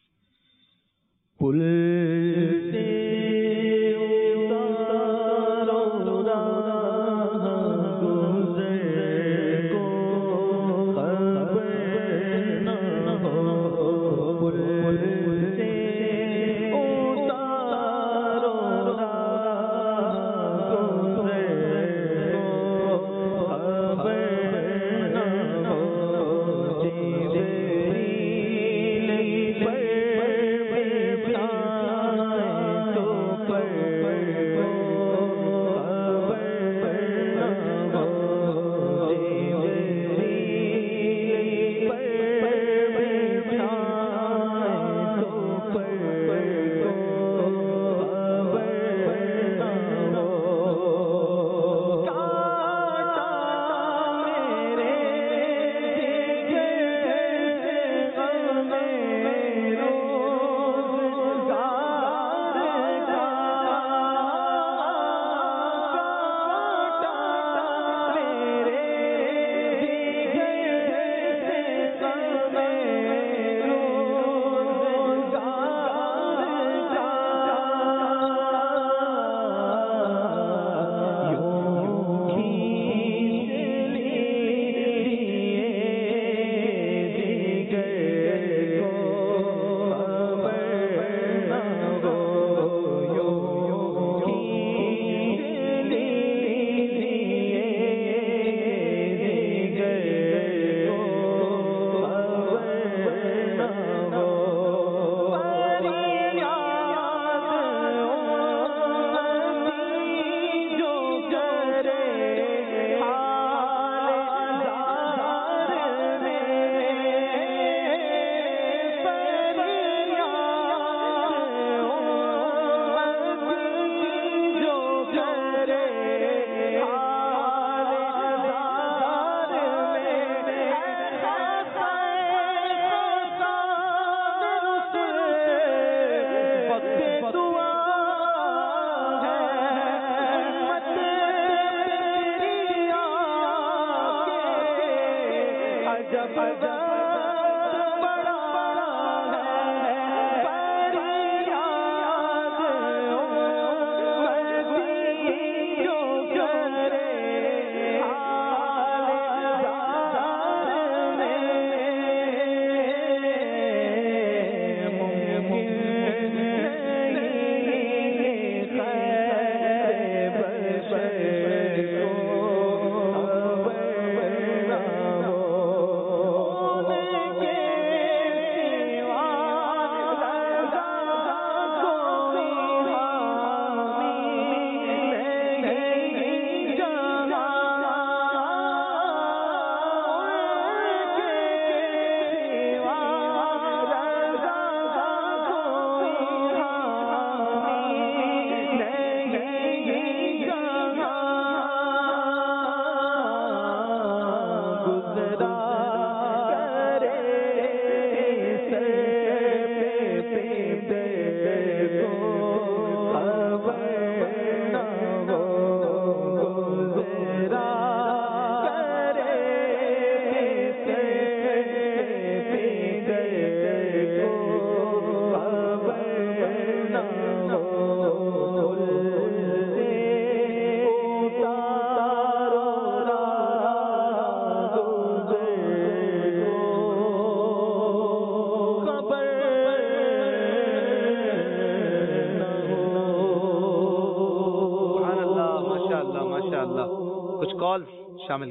شامل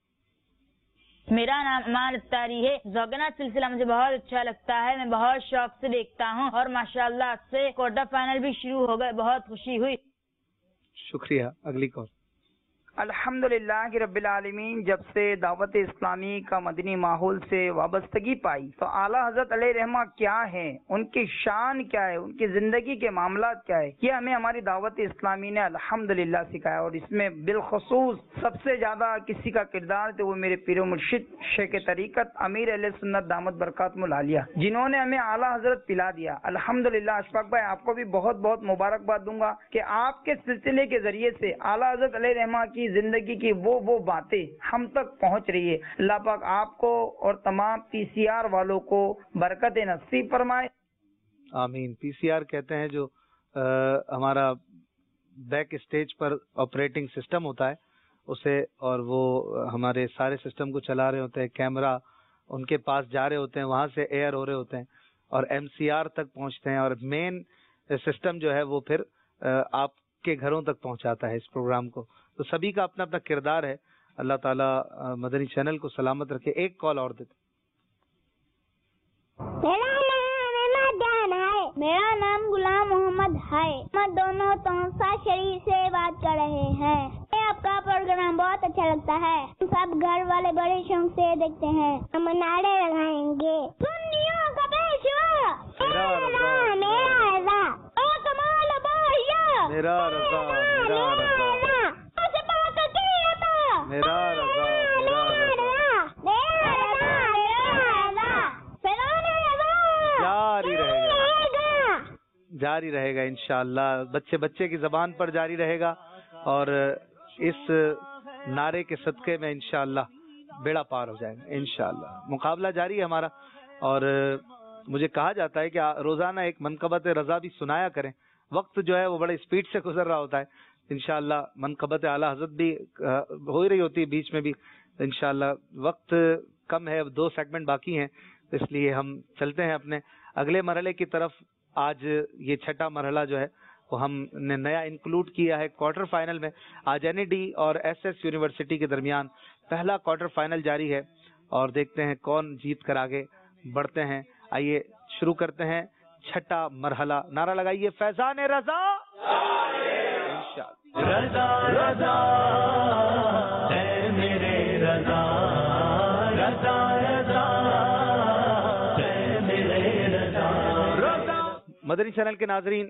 کرتا. میرا نام امان اتاری ہے. زوگنا سلسلہ مجھے بہت اچھا لگتا ہے. میں بہت شوق سے دیکھتا ہوں اور ماشاءاللہ آج سے کوارٹر فائنل بھی شروع ہو گئے. بہت خوشی ہوئی. شکریہ. اگلی کال. الحمدللہ رب العالمین. جب سے دعوت اسلامی کا مدنی ماحول سے وابستگی پائی تو اعلیٰ حضرت علیہ رحمہ کیا ہے، ان کی شان کیا ہے، ان کی زندگی کے معاملات کیا ہے، یہ ہمیں ہماری دعوت اسلامی نے الحمدللہ سکھایا. اور اس میں بالخصوص سب سے زیادہ کسی کا کردار تھے وہ میرے پیر و مرشد شیخ طریقت امیر اہل سنت دامت برکاتہم العالیہ، جنہوں نے ہمیں اعلیٰ حضرت پلا دیا. الحمدللہ. اشفاق بھائی آپ کو بھی بہت بہت مبارکباد دوں گا کہ آپ کے سلسلے کے ذریعے سے اعلیٰ حضرت علیہ رحمہ کی کی زندگی کی وہ باتیں ہم تک پہنچ رہی ہے. اللہ پاک آپ کو اور تمام PCR والوں کو برکت نصیب فرمائے. آمین. PCR کہتے ہیں جو ہمارا بیک اسٹیج پر آپریٹنگ سسٹم ہوتا ہے اسے, اور وہ ہمارے سارے سسٹم کو چلا رہے ہوتے ہیں, کیمرہ ان کے پاس جا رہے ہوتے ہیں, وہاں سے ایئر ہو رہے ہوتے ہیں اور MCR تک پہنچتے ہیں, اور مین سسٹم جو ہے وہ پھر آپ کے گھروں تک پہنچاتا ہے اس پروگرام کو. تو سبھی کا اپنا اپنا کردار ہے. اللہ تعالیٰ مدنی چینل کو سلامت رکھے. ایک کال اور دیتے. میرا نام غلام محمد ہے. ہم دونوں تونسا شریف سے بات کر رہے ہیں. آپ کا پروگرام بہت اچھا لگتا ہے. ہم سب گھر والے بڑے شوق سے دیکھتے ہیں. ہم نعرے لگائیں گے. سنیوں کا پیشوا میرا رضا او کمال بھیا میرا رضا جاری رہے گا انشاءاللہ. بچے کی زبان پر جاری رہے گا, اور اس نعرے کے صدقے میں انشاءاللہ بیڑا پار ہو جائے گا انشاءاللہ. مقابلہ جاری ہے ہمارا, اور مجھے کہا جاتا ہے کہ روزانہ ایک منقبت رضا بھی سنایا کریں. وقت جو ہے وہ بڑے اسپیڈ سے گزر رہا ہوتا ہے. انشاءاللہ منقبت اعلیٰ حضرت بھی ہو رہی ہوتی ہے بیچ میں بھی. انشاءاللہ وقت کم ہے, 2 سیگمنٹ باقی ہیں, اس لیے ہم چلتے ہیں اپنے اگلے مرحلے کی طرف. آج یہ 6واں مرحلہ جو ہے وہ ہم نے نیا انکلوڈ کیا ہے کوارٹر فائنل میں. آج NED اور SS یونیورسٹی کے درمیان پہلا کوارٹر فائنل جاری ہے, اور دیکھتے ہیں کون جیت کر آگے بڑھتے ہیں. آئیے شروع کرتے ہیں 6واں مرحلہ. نعرہ لگائیے فیضان رضا. رضا رضا اے میرے رضا, رضا رضا اے میرے رضا. مدنی چینل کے ناظرین,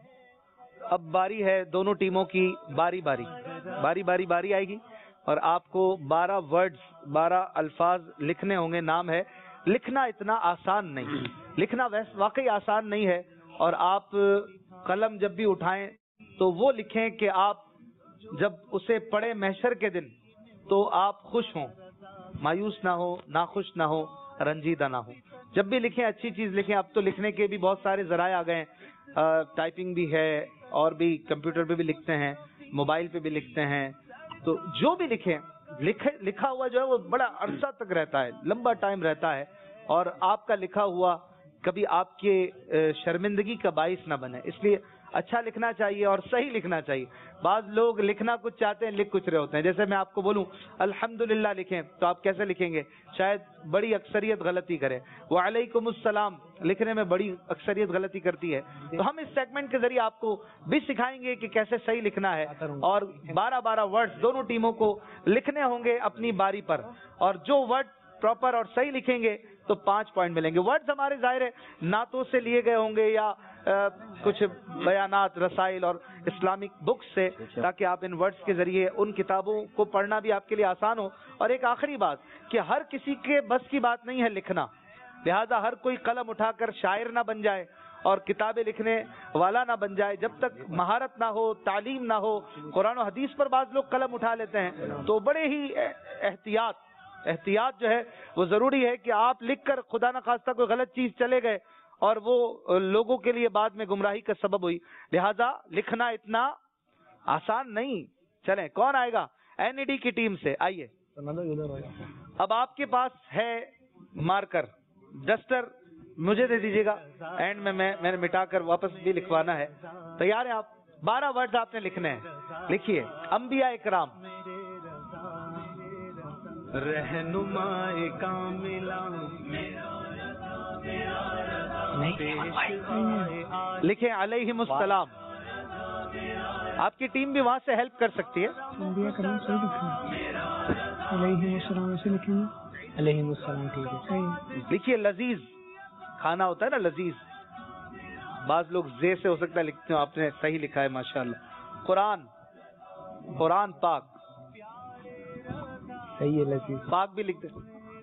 اب باری ہے دونوں ٹیموں کی. باری باری آئے گی, اور آپ کو 12 ورڈز 12 الفاظ لکھنے ہوں گے. نام ہے لکھنا اتنا آسان نہیں. لکھنا واقعی آسان نہیں ہے, اور آپ قلم جب بھی اٹھائیں تو وہ لکھیں کہ آپ جب اسے پڑھیں محشر کے دن تو آپ خوش ہوں, مایوس نہ ہو, ناخوش نہ ہو, رنجیدہ نہ ہو. جب بھی لکھیں اچھی چیز لکھیں. اب تو لکھنے کے بھی بہت سارے ذرائع آ گئے ہیں, ٹائپنگ بھی ہے, اور بھی کمپیوٹر پہ بھی لکھتے ہیں, موبائل پہ بھی لکھتے ہیں. تو جو بھی لکھیں, لکھا ہوا جو ہے وہ بڑا عرصہ تک رہتا ہے, لمبا ٹائم رہتا ہے, اور آپ کا لکھا ہوا کبھی آپ کے شرمندگی کا باعث نہ بنے. اس لیے اچھا لکھنا چاہیے اور صحیح لکھنا چاہیے. بعض لوگ لکھنا کچھ چاہتے ہیں, لکھ کچھ رہے ہوتے ہیں. جیسے میں آپ کو بولوں الحمدللہ لکھیں, تو آپ کیسے لکھیں گے؟ شاید بڑی اکثریت غلطی کرے. وعلیکم السلام لکھنے میں بڑی اکثریت غلطی کرتی ہے. تو ہم اس سیگمنٹ کے ذریعے آپ کو بھی سکھائیں گے کہ کیسے صحیح لکھنا ہے, اور 12 ورڈز دونوں ٹیموں کو لکھنے ہوں گے اپنی باری پر, اور جو ورڈ پراپر اور صحیح لکھیں گے تو 5 پوائنٹ ملیں گے. ورڈز ہمارے ظاہر ہے نعتوں سے لیے گئے ہوں گے, یا کچھ بیانات, رسائل اور اسلامک بکس سے, تاکہ آپ ان ورڈز کے ذریعے ان کتابوں کو پڑھنا بھی آپ کے لیے آسان ہو. اور ایک آخری بات کہ ہر کسی کے بس کی بات نہیں ہے لکھنا, لہذا ہر کوئی قلم اٹھا کر شاعر نہ بن جائے اور کتابیں لکھنے والا نہ بن جائے. جب تک مہارت نہ ہو, تعلیم نہ ہو. قرآن و حدیث پر بعض لوگ قلم اٹھا لیتے ہیں, تو بڑے ہی احتیاط جو ہے وہ ضروری ہے کہ آپ لکھ کر خدا نخواستہ کوئی غلط چیز چلے گئے اور وہ لوگوں کے لیے بعد میں گمراہی کا سبب ہوئی. لہذا لکھنا اتنا آسان نہیں. چلیں کون آئے گا NED کی ٹیم سے؟ آئیے. اب آپ کے پاس ہے مارکر, ڈسٹر, مجھے دے دیجیے گا. اینڈ میں نے مٹا کر واپس بھی لکھوانا ہے. تیار ہیں آپ؟ 12 ورڈز آپ نے لکھنے ہیں. لکھیے. انبیاء اکرام, رہنمائے کاملہ, لکھیں علیہم السلام. آپ کی ٹیم بھی وہاں سے ہیلپ کر سکتی ہے. انبیاء کرام سے علیہم السلام سے لکھیں گے. علیہم السلام ٹھیک ہے. لکھیے لذیذ, کھانا ہوتا ہے نا لذیذ, بعض لوگ زے سے ہو سکتا ہے لکھتے ہو, آپ نے صحیح لکھا ہے ماشاءاللہ. قرآن پاک, صحیح ہے لذیذ, پاک بھی لکھتے.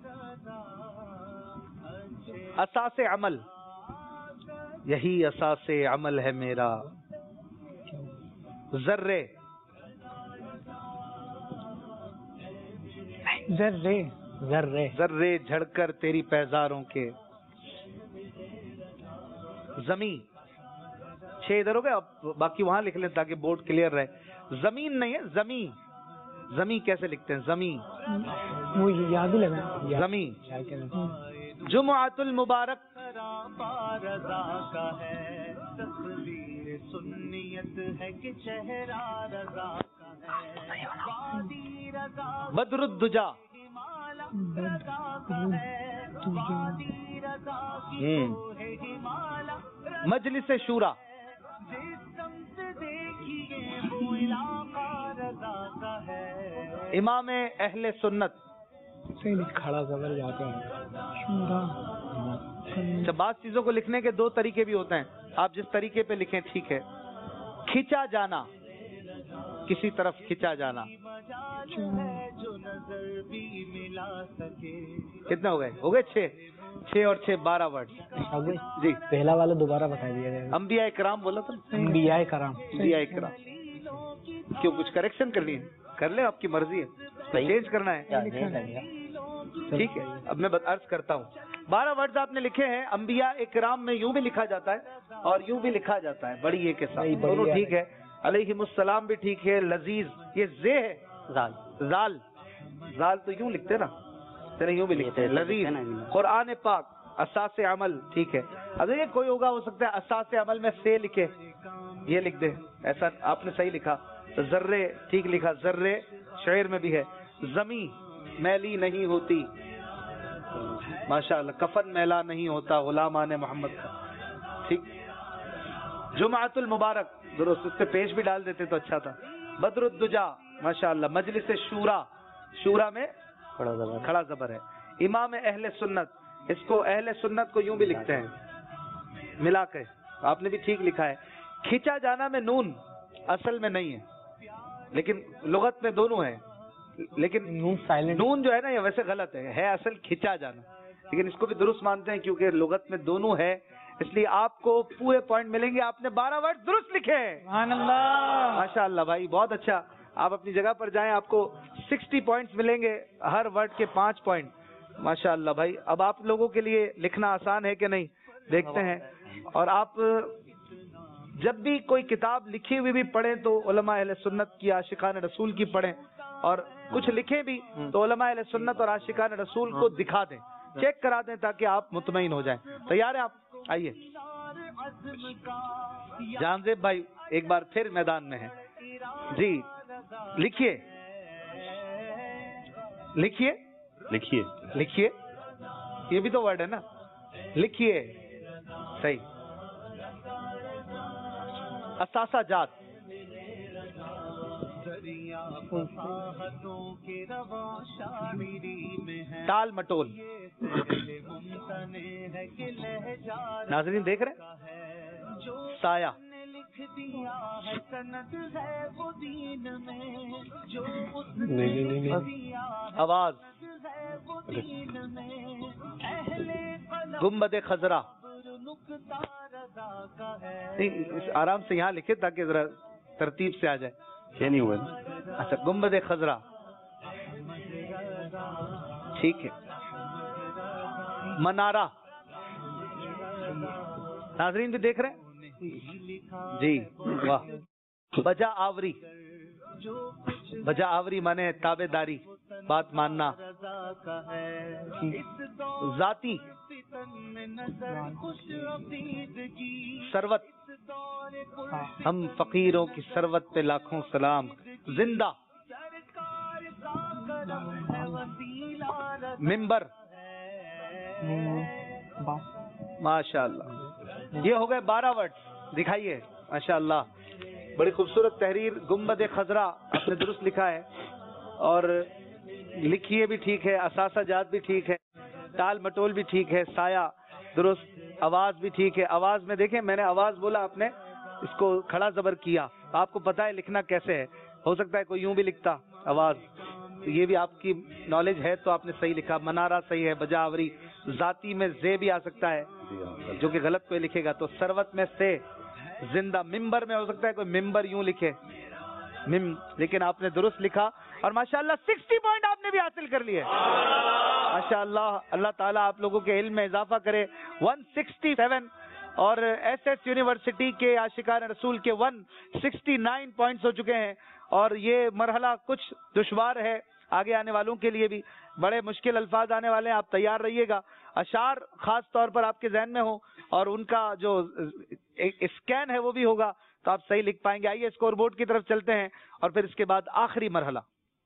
اساس عمل, یہی اساس عمل ہے میرا. ذرے, ذرے ذرے ذرے جھڑ کر تیری پیزاروں کے. زمین 6 ادھر ہو گئے, اب باقی وہاں لکھ لیں تاکہ بورڈ کلیئر رہے. زمین نہیں ہے, زمین. زمین کیسے لکھتے ہیں؟ زمین, وہ یاد ہی لگا زمین. جمعۃ المبارک رضا کا ہے, تصویر سنیت ہے کہ چہرہ رضا کا ہے, وادی رضا بدر الدجا. مجلس شورا. امام اہل سنت. کھڑا زبر جاتے ہیں. اچھا, بعض چیزوں کو لکھنے کے 2 طریقے بھی ہوتے ہیں, آپ جس طریقے پہ لکھیں ٹھیک ہے. کھینچا جانا, کسی طرف کھینچا جانا. کتنے ہو گئے؟ ہو گئے 6 اور 6 12 ورڈ. جی پہلا والا دوبارہ بتا دیا جائے. انبیاء کرام بولا تھا. انبیاء کرام. انبیاء کرام. کیوں کچھ کریکشن کرنی ہے؟ کر لیں, آپ کی مرضی ہے. چینج کرنا ہے ٹھیک ہے. اب میں عرض کرتا ہوں, 12 ورڈز آپ نے لکھے ہیں. انبیاء کرام میں یوں بھی لکھا جاتا ہے اور یوں بھی لکھا جاتا ہے, بڑی یہ کے ساتھ دونوں ٹھیک ہے. علیہم السلام بھی ٹھیک ہے. لذیذ یہ زے ہے. زال زال تو یوں لکھتے نا, یوں بھی لکھتے ہیں. لذیذ. قرآن پاک اساس عمل ٹھیک ہے. اب یہ کوئی ہوگا ہو سکتا ہے اساس عمل میں سے لکھے, یہ لکھ دے, ایسا آپ نے صحیح لکھا. ذرے ٹھیک لکھا, ذرے شعر میں بھی ہے. زمین میلی نہیں ہوتی, ماشاءاللہ. کفن میلا نہیں ہوتا غلامان محمد کا, ٹھیک. جمعۃ المبارک درست, اس پہ پیش بھی ڈال دیتے تو اچھا تھا. بدر الدجا ماشاءاللہ. مجلس شورا, شورا میں کھڑا زبر ہے. امام اہل سنت, اس کو اہل سنت کو یوں بھی لکھتے ہیں ملا کے, آپ نے بھی ٹھیک لکھا ہے. کھینچا جانا میں نون اصل میں نہیں ہے, لیکن لغت میں دونوں ہے. لیکن نون جو ہے نا یہ ویسے غلط ہے اصل کھینچا جانا, لیکن اس کو بھی درست مانتے ہیں کیونکہ لغت میں دونوں ہے, اس لیے آپ کو پورے پوائنٹ ملیں گے. آپ نے 12 ورڈ درست لکھے. سبحان اللہ, ماشاء اللہ بھائی, بہت اچھا. آپ اپنی جگہ پر جائیں, آپ کو 60 پوائنٹس ملیں گے, ہر ورڈ کے 5 پوائنٹ. ماشاء اللہ بھائی. اب آپ لوگوں کے لیے لکھنا آسان ہے کہ نہیں دیکھتے ہیں. اور آپ جب بھی کوئی کتاب لکھی ہوئی بھی پڑھیں تو علماء اہل سنت کی عاشقان رسول کی پڑھیں, اور کچھ لکھیں بھی تو علماء اہل سنت اور عاشقان رسول کو دکھا دیں, چیک کرا دیں تاکہ آپ مطمئن ہو جائیں. تیار ہیں آپ؟ آئیے. جانزیب بھائی ایک بار پھر میدان میں ہیں. جی لکھیے لکھیے لکھیے لکھیے, یہ بھی تو ورڈ ہے نا. لکھیے صحیح. اثاثہ جات. ٹال مٹول. ناظرین دیکھ رہے, سایہ. آواز. گنبد خضرا. آرام سے یہاں لکھے تاکہ ذرا ترتیب سے آ جائے. یہ نہیں ہوا. اچھا, گنبد خضرا ٹھیک ہے. منارہ. ناظرین بھی دیکھ رہے ہیں جی, واہ. بجا آوری. بجا آوری مانے تابع داری, بات ماننا. ذاتی. ثروت. ہم فقیروں کی ثروت پہ لاکھوں سلام. زندہ. ممبر. ماشاء اللہ. یہ ہو گئے 12 ورڈ. دکھائیے ماشاء اللہ, بڑی خوبصورت تحریر. گنبد خضرا آپ نے درست لکھا ہے, اور لکھیے بھی ٹھیک ہے. اثاثہ جات بھی ٹھیک ہے. ٹال مٹول بھی ٹھیک ہے. سایہ درست. آواز بھی ٹھیک ہے. آواز میں دیکھیں, میں نے آواز بولا, آپ نے اس کو کھڑا زبر کیا. آپ کو پتا ہے لکھنا کیسے ہے. ہو سکتا ہے کوئی یوں بھی لکھتا آواز, یہ بھی آپ کی نالج ہے تو آپ نے صحیح لکھا. منارہ صحیح ہے. بجاوری. ذاتی میں زے بھی آ سکتا ہے جو کہ غلط کوئی لکھے گا تو. ثروت میں سے. زندہ. ممبر میں ہو سکتا ہے کوئی ممبر یوں لکھے, मिम, लेकिन आपने दुरुस्त लिखा और माशाअल्लाह 60 पॉइंट आपने भी हासिल कर लिए। माशाअल्लाह, अल्लाह ताला आप लोगों के इल्म में इजाफा करे। 167 और एसएस यूनिवर्सिटी के आशिकान रसूल के 169 पॉइंट्स हो चुके हैं और ये मरहला कुछ दुश्वार है, आगे आने वालों के लिए भी बड़े मुश्किल अल्फाज आने वाले हैं, आप तैयार रहिएगा। अशार खास तौर पर आपके जहन में हो और उनका जो स्कैन है वो भी होगा तो आप सही लिख पाएंगे। आइए स्कोर बोर्ड की तरफ चलते हैं और फिर इसके बाद आखिरी मरहला।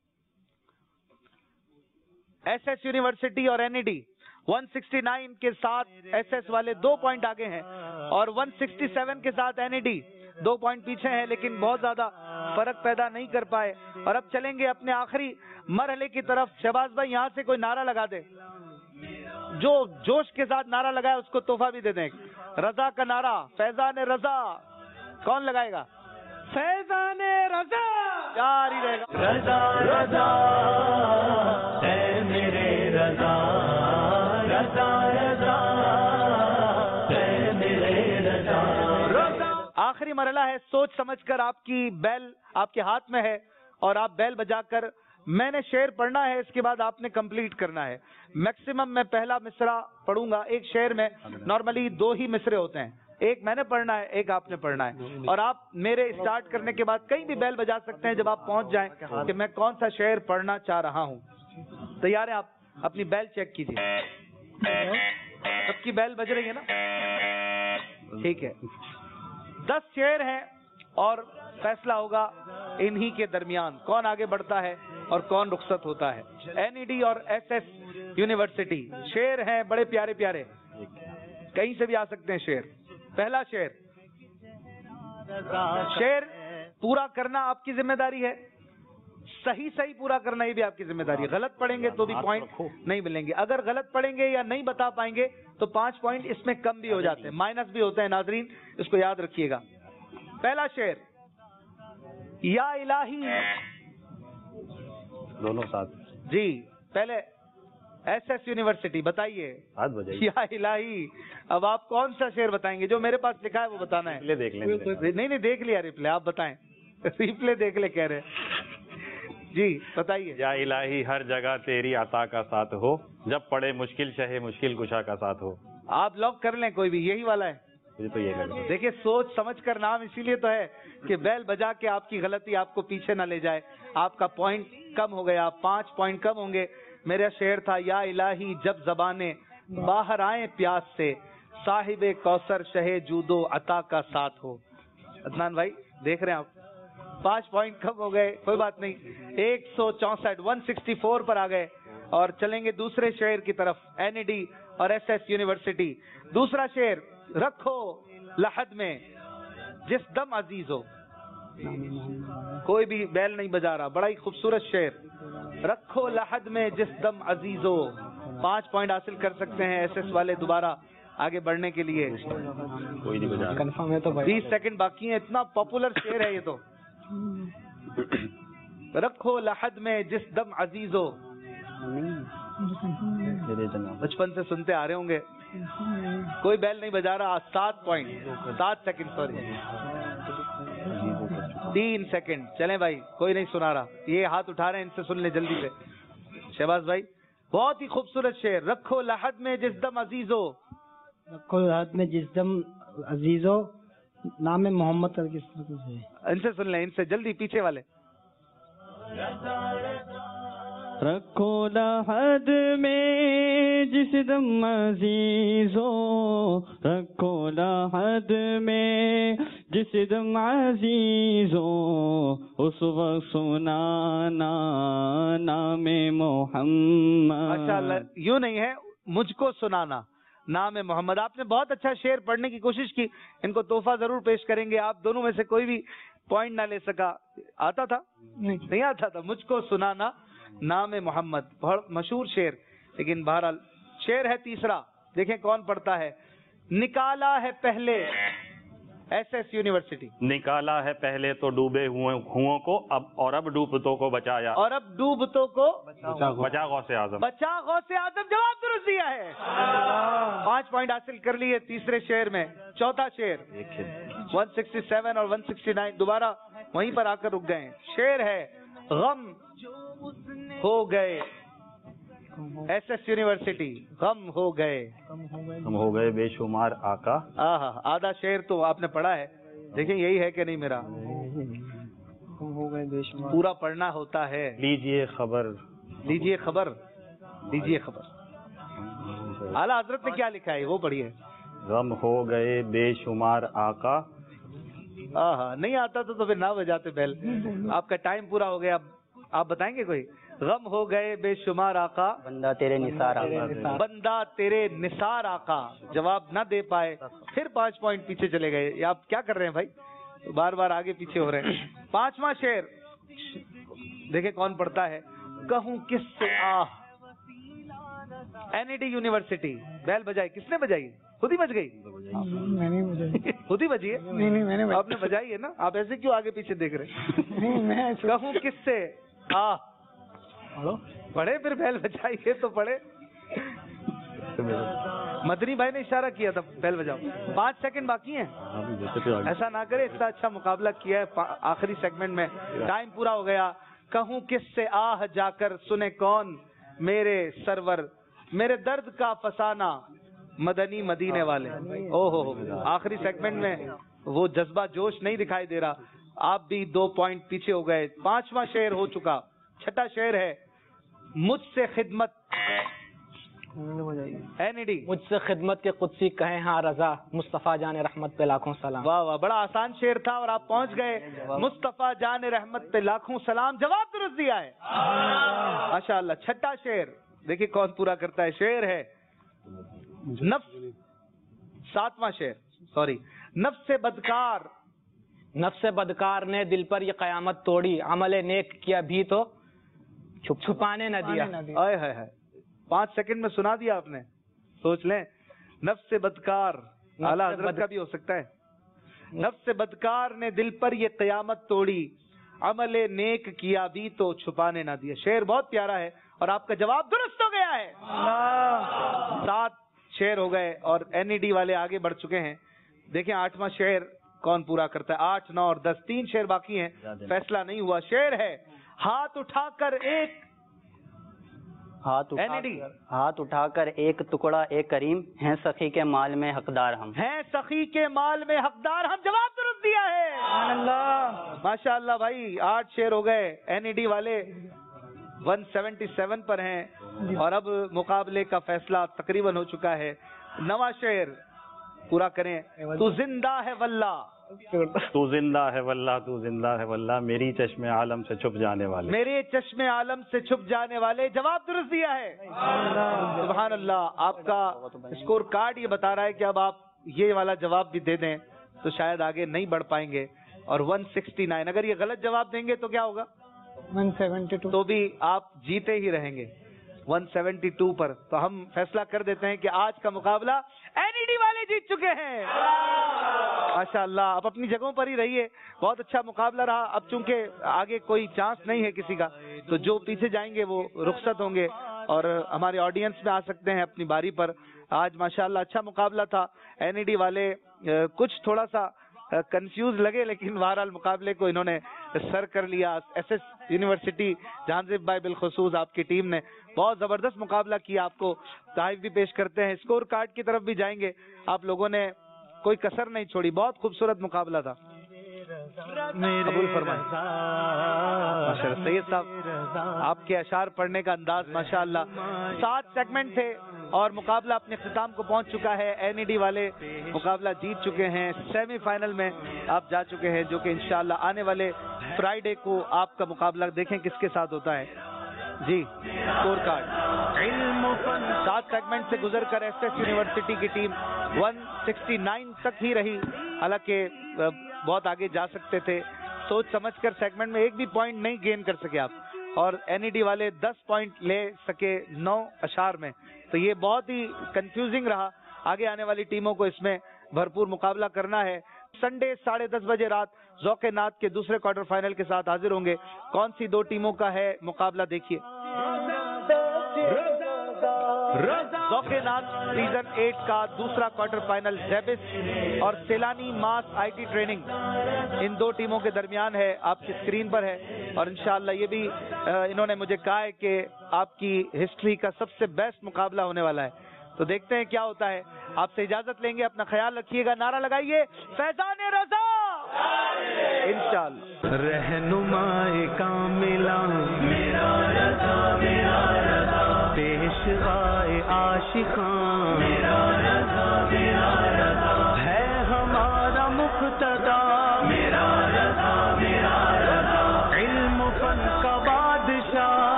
एसएस यूनिवर्सिटी और एनईडी 169 के साथ एसएस वाले 2 पॉइंट आगे हैं और 167 के साथ एनईडी 2 पॉइंट पीछे हैं, लेकिन बहुत ज्यादा फर्क पैदा नहीं कर पाए। और अब चलेंगे अपने आखिरी मरहले की तरफ। शहबाज भाई यहाँ से कोई नारा लगा दे, जो जोश के साथ नारा लगाए उसको तोहफा भी दे दें। रजा का नारा, फैजान रजा, कौन लगाएगा? फैजान रजा जारी रहेगा। रजा रजा है मेरे रजा, रजा रजा है मेरे रजा। आखिरी मरहला है, सोच समझकर आपकी बैल आपके हाथ में है और आप बैल बजाकर मैंने शेर पढ़ना है, इसके बाद आपने कंप्लीट करना है। मैक्सिमम मैं पहला मिसरा पढ़ूंगा। एक शेर में नॉर्मली 2 ही मिसरे होते हैं, एक मैंने पढ़ना है, एक आपने पढ़ना है। और आप मेरे स्टार्ट करने के बाद कहीं भी बैल बजा सकते हैं जब आप पहुंच जाएं कि मैं कौन सा शेर पढ़ना चाह रहा हूं। तैयार है आप? अपनी बैल चेक कीजिए, सबकी बैल बज रही है ना? ठीक है, 10 शेर हैं और फैसला होगा इन्हीं के दरमियान कौन आगे बढ़ता है और कौन रुखसत होता है। एनईडी और एसएस यूनिवर्सिटी शेर हैं बड़े प्यारे प्यारे, कहीं से भी आ सकते हैं शेर। पहला शेर, शेर पूरा करना आपकी जिम्मेदारी है, सही सही पूरा करना ये भी आपकी जिम्मेदारी है। गलत पढ़ेंगे तो भी पॉइंट नहीं मिलेंगे, अगर गलत पढ़ेंगे या नहीं बता पाएंगे तो 5 पॉइंट इसमें कम भी हो जाते हैं, माइनस भी होते हैं। नाजरीन इसको याद रखिएगा। पहला शेर, या इलाही, दोनों साथ जी। पहले एसएस यूनिवर्सिटी बताइए, या इलाही। अब आप कौन सा शेर बताएंगे? जो मेरे पास लिखा है वो बताना है। देख लें। नहीं देख लिया रिप्ले, आप बताएं। रिप्ले देख ले कह रहे जी, बताइए। या इलाही हर जगह तेरी अता का साथ हो, जब पड़े मुश्किल चाहे मुश्किल कुशा का साथ हो। आप लॉक कर लें, कोई भी यही वाला है। मुझे तो ये देखिए, सोच समझ कर नाम इसीलिए तो है कि बैल बजा के आपकी गलती आपको पीछे न ले जाए। आपका पॉइंट कम हो गया, 5 पॉइंट कम होंगे। मेरा शेर था, या इलाही जब ज़बाने बाहर आए प्यास से, साहिबे कौसर शहे जूदो अता का साथ हो। अदनान भाई देख रहे हैं आप, 5 पॉइंट कम हो गए, कोई बात नहीं। 164 164 पर आ गए और चलेंगे दूसरे शेर की तरफ। एनईडी और एसएस यूनिवर्सिटी। दूसरा शेर, रखो लहद में जिस दम अजीज हो। कोई भी बैल नहीं बजा रहा, बड़ा ही खूबसूरत शेर। रखो लहद में जिस दम अजीज हो। 5 पॉइंट हासिल कर सकते हैं एसएस वाले दोबारा आगे बढ़ने के लिए। कोई नहीं बजा, कंफर्म है तो 20 सेकंड बाकी है। इतना पॉपुलर शेर है ये तो। रखो लहद में जिस दम अजीज हो। बचपन से सुनते आ रहे होंगे। कोई बैल नहीं बजा रहा। 7 पॉइंट 7 सेकंड, सॉरी 3 सेकंड। चलें भाई, कोई नहीं सुना रहा, ये हाथ उठा रहे हैं, इनसे सुन ले जल्दी से। शहबाज भाई, बहुत ही खूबसूरत शेर। रखो लहद में जिस दम अजीजो, रखो लहद में जिस दम अजीजो, नाम है मोहम्मद का किस तरह से। इनसे सुन ले, इनसे जल्दी, पीछे वाले। रखो लहद में जिस दम अजीजो, रखो लहद में जिस दम अजीजो, उस वक्त सुनाना नामे मोहम्मद। माशाअल्लाह, यूं नहीं है, मुझको सुनाना नाम है मोहम्मद। आपने बहुत अच्छा शेर पढ़ने की कोशिश की, इनको तोहफा जरूर पेश करेंगे। आप दोनों में से कोई भी पॉइंट ना ले सका। आता था? नहीं आता था। मुझको सुनाना नाम है मोहम्मद, बहुत मशहूर शेर। लेकिन बहरहाल शेर है तीसरा, देखें कौन पढ़ता है। निकाला है पहले एसएस यूनिवर्सिटी। निकाला है पहले तो डूबे हुओं को, अब डूबतों को बचाया, और अब डूबतों को बचा गौसे आजम। बचा गौसे आजम, जवाब दुरुस्त दिया है। 5 पॉइंट हासिल कर लिए तीसरे शेर में। चौथा शेर 167 और 169। दोबारा वहीं पर आकर रुक गए। शेर है गम हो गए, SS यूनिवर्सिटी, गम हो गए, हम हो गए बेशुमार आका। आहा, आधा शेर तो आपने पढ़ा है, देखिए यही है कि नहीं मेरा, हो गए बेशुमार, पूरा पढ़ना होता है। लीजिए खबर, लीजिए खबर, लीजिए खबर। आला हजरत ने क्या लिखा है वो पढ़िए। गम हो गए बेशुमार आका। आहा, नहीं आता तो फिर ना बजाते बेल। आपका टाइम पूरा हो गया, अब आप बताएंगे कोई। गम हो गए बेशुमार आका, बंदा तेरे निसार आका, बंदा तेरे निसार आका। जवाब ना दे पाए, फिर 5 पॉइंट पीछे चले गए। ये आप क्या कर रहे हैं भाई, बार बार आगे पीछे हो रहे हैं। 5वां शेर देखे कौन पढ़ता है। कहूँ किससे आह, NED यूनिवर्सिटी। बैल बजाई, किसने बजाई? खुद ही बज गई? मैंने बजाई। खुद ही बजी है? नहीं मैंने बजाई। आपने बजाई है ना, आप ऐसे क्यों आगे पीछे देख रहे हैं? नहीं मैं कहूँ किससे आह, पढ़े फिर बैल बजाइए तो पढ़े। मदनी भाई ने इशारा किया था बैल बजाओ। 5 सेकंड बाकी हैं, ऐसा ना करे। इतना अच्छा मुकाबला किया है आखिरी सेगमेंट में, टाइम पूरा हो गया। कहूँ किससे आह जाकर सुने कौन मेरे सरवर, मेरे दर्द का फसाना मदनी मदीने वाले। ओहो, आखिरी सेगमेंट में वो जज्बा जोश नहीं दिखाई दे रहा। आप भी 2 पॉइंट पीछे हो गए। 5वां शेर हो चुका। छठा शेर है मुझसे खिदमत, NED। मुझसे खिदमत के कुदसी कहे हाँ रजा, मुस्तफा जान रहमत पे लाखों सलाम। वाह वाह, बड़ा आसान शेर था और आप पहुंच गए। मुस्तफा जान रहमत पे लाखों सलाम, जवाब दुरुस्त दिया है माशाअल्लाह। छठा शेर देखिए कौन पूरा करता है। शेर है नफ्स, 7वां शेर, सॉरी, नफ्स से बदकार, नफ्स बदकार ने दिल पर ये कयामत तोड़ी, अमले नेक किया भी तो छुपाने न दिया। आए हाय हाय, 5 सेकंड में सुना दिया आपने, सोच लें। नफ्स से बदकार, आला हजरत का भी हो सकता है। नफ्स से बदकार ने दिल पर ये कयामत तोड़ी, अमले नेक किया भी तो छुपाने ना दिया। शेर बहुत प्यारा है और आपका जवाब दुरुस्त हो गया है। 7 शेर हो गए और NED वाले आगे बढ़ चुके हैं। देखें 8वां शेर कौन पूरा करता है। 8, 9 और 10, 3 शेर बाकी हैं, फैसला नहीं हुआ। शेर है हाथ उठाकर एक, हाथ उठाकर एक टुकड़ा ए करीम, हैं सखी के माल में हकदार हम, हैं सखी के माल में हकदार हम, जवाब दुरुस्त दिया है। माशाअल्लाह भाई, 8 शेर हो गए। NED वाले 177 पर हैं और अब मुकाबले का फैसला तकरीबन हो चुका है। 9वां शेर पूरा करें। तू जिंदा है वल्ला, तू जिंदा है वल्ला, तू जिंदा है वल्ला, मेरी चश्मे आलम से छुप जाने वाले, मेरे चश्मे आलम से छुप जाने वाले, जवाब दुरुस्त दिया है। सुभान अल्लाह। आपका स्कोर कार्ड ये बता रहा है कि अब आप ये वाला जवाब भी दे दें तो शायद आगे नहीं बढ़ पाएंगे। और 169, अगर ये गलत जवाब देंगे तो क्या होगा? 172, तो भी आप जीते ही रहेंगे 172 पर। तो हम फैसला कर देते हैं कि आज का मुकाबला NED वाले जीत चुके हैं। माशाअल्लाह, आप अपनी जगहों पर ही रहिए, बहुत अच्छा मुकाबला रहा। अब चूंकि आगे कोई चांस नहीं है किसी का, तो जो पीछे जाएंगे वो रुखसत होंगे और हमारे ऑडियंस में आ सकते हैं अपनी बारी पर। आज माशाअल्लाह अच्छा मुकाबला था। NED वाले कुछ थोड़ा सा कंफ्यूज लगे, लेकिन बहरहाल मुकाबले को इन्होंने सर कर लिया। SS यूनिवर्सिटी जहांजिब भाई बिलखुसूस आपकी टीम ने बहुत जबरदस्त मुकाबला किया। आपको तारीफ भी पेश करते हैं। स्कोर कार्ड की तरफ भी जाएंगे। आप लोगों ने कोई कसर नहीं छोड़ी, बहुत खूबसूरत मुकाबला था। कबूल फरमाएं। माशाअल्लाह सैयद साहब, आपके अशार पढ़ने का अंदाज माशाअल्लाह। 7 सेगमेंट थे और मुकाबला अपने इख्तिताम को पहुंच चुका है। NED वाले मुकाबला जीत चुके हैं, सेमीफाइनल में आप जा चुके हैं, जो कि इंशाअल्लाह आने वाले फ्राइडे को आपका मुकाबला देखें किसके साथ होता है। जी, स्कोर कार्ड 7 सेगमेंट से गुजर कर SS यूनिवर्सिटी की टीम 169 तक ही रही, हालांकि बहुत आगे जा सकते थे। सोच समझकर सेगमेंट में एक भी पॉइंट नहीं गेन कर सके आप, और NED वाले 10 पॉइंट ले सके 9 अशार में। तो ये बहुत ही कंफ्यूजिंग रहा। आगे आने वाली टीमों को इसमें भरपूर मुकाबला करना है। संडे 10:30 बजे रात ज़ौक़े नात के दूसरे क्वार्टर फाइनल के साथ हाजिर होंगे। कौन सी 2 टीमों का है मुकाबला, देखिए। ذوق ناز سیزن 8 کا دوسرا کوارٹر فائنل زیبس اور سیلانی ماس آئی ٹی ٹریننگ ان دو ٹیموں کے درمیان ہے، آپ کی اسکرین پر ہے. اور انشاءاللہ یہ بھی انہوں نے مجھے کہا ہے کہ آپ کی ہسٹری کا سب سے بیسٹ مقابلہ ہونے والا ہے. تو دیکھتے ہیں کیا ہوتا ہے. آپ سے اجازت لیں گے، اپنا خیال رکھیے گا. نعرہ لگائیے فیضان رضا انشاءاللہ. رہنمائے کاملہ میرا رضا پیشوائے عاشقاں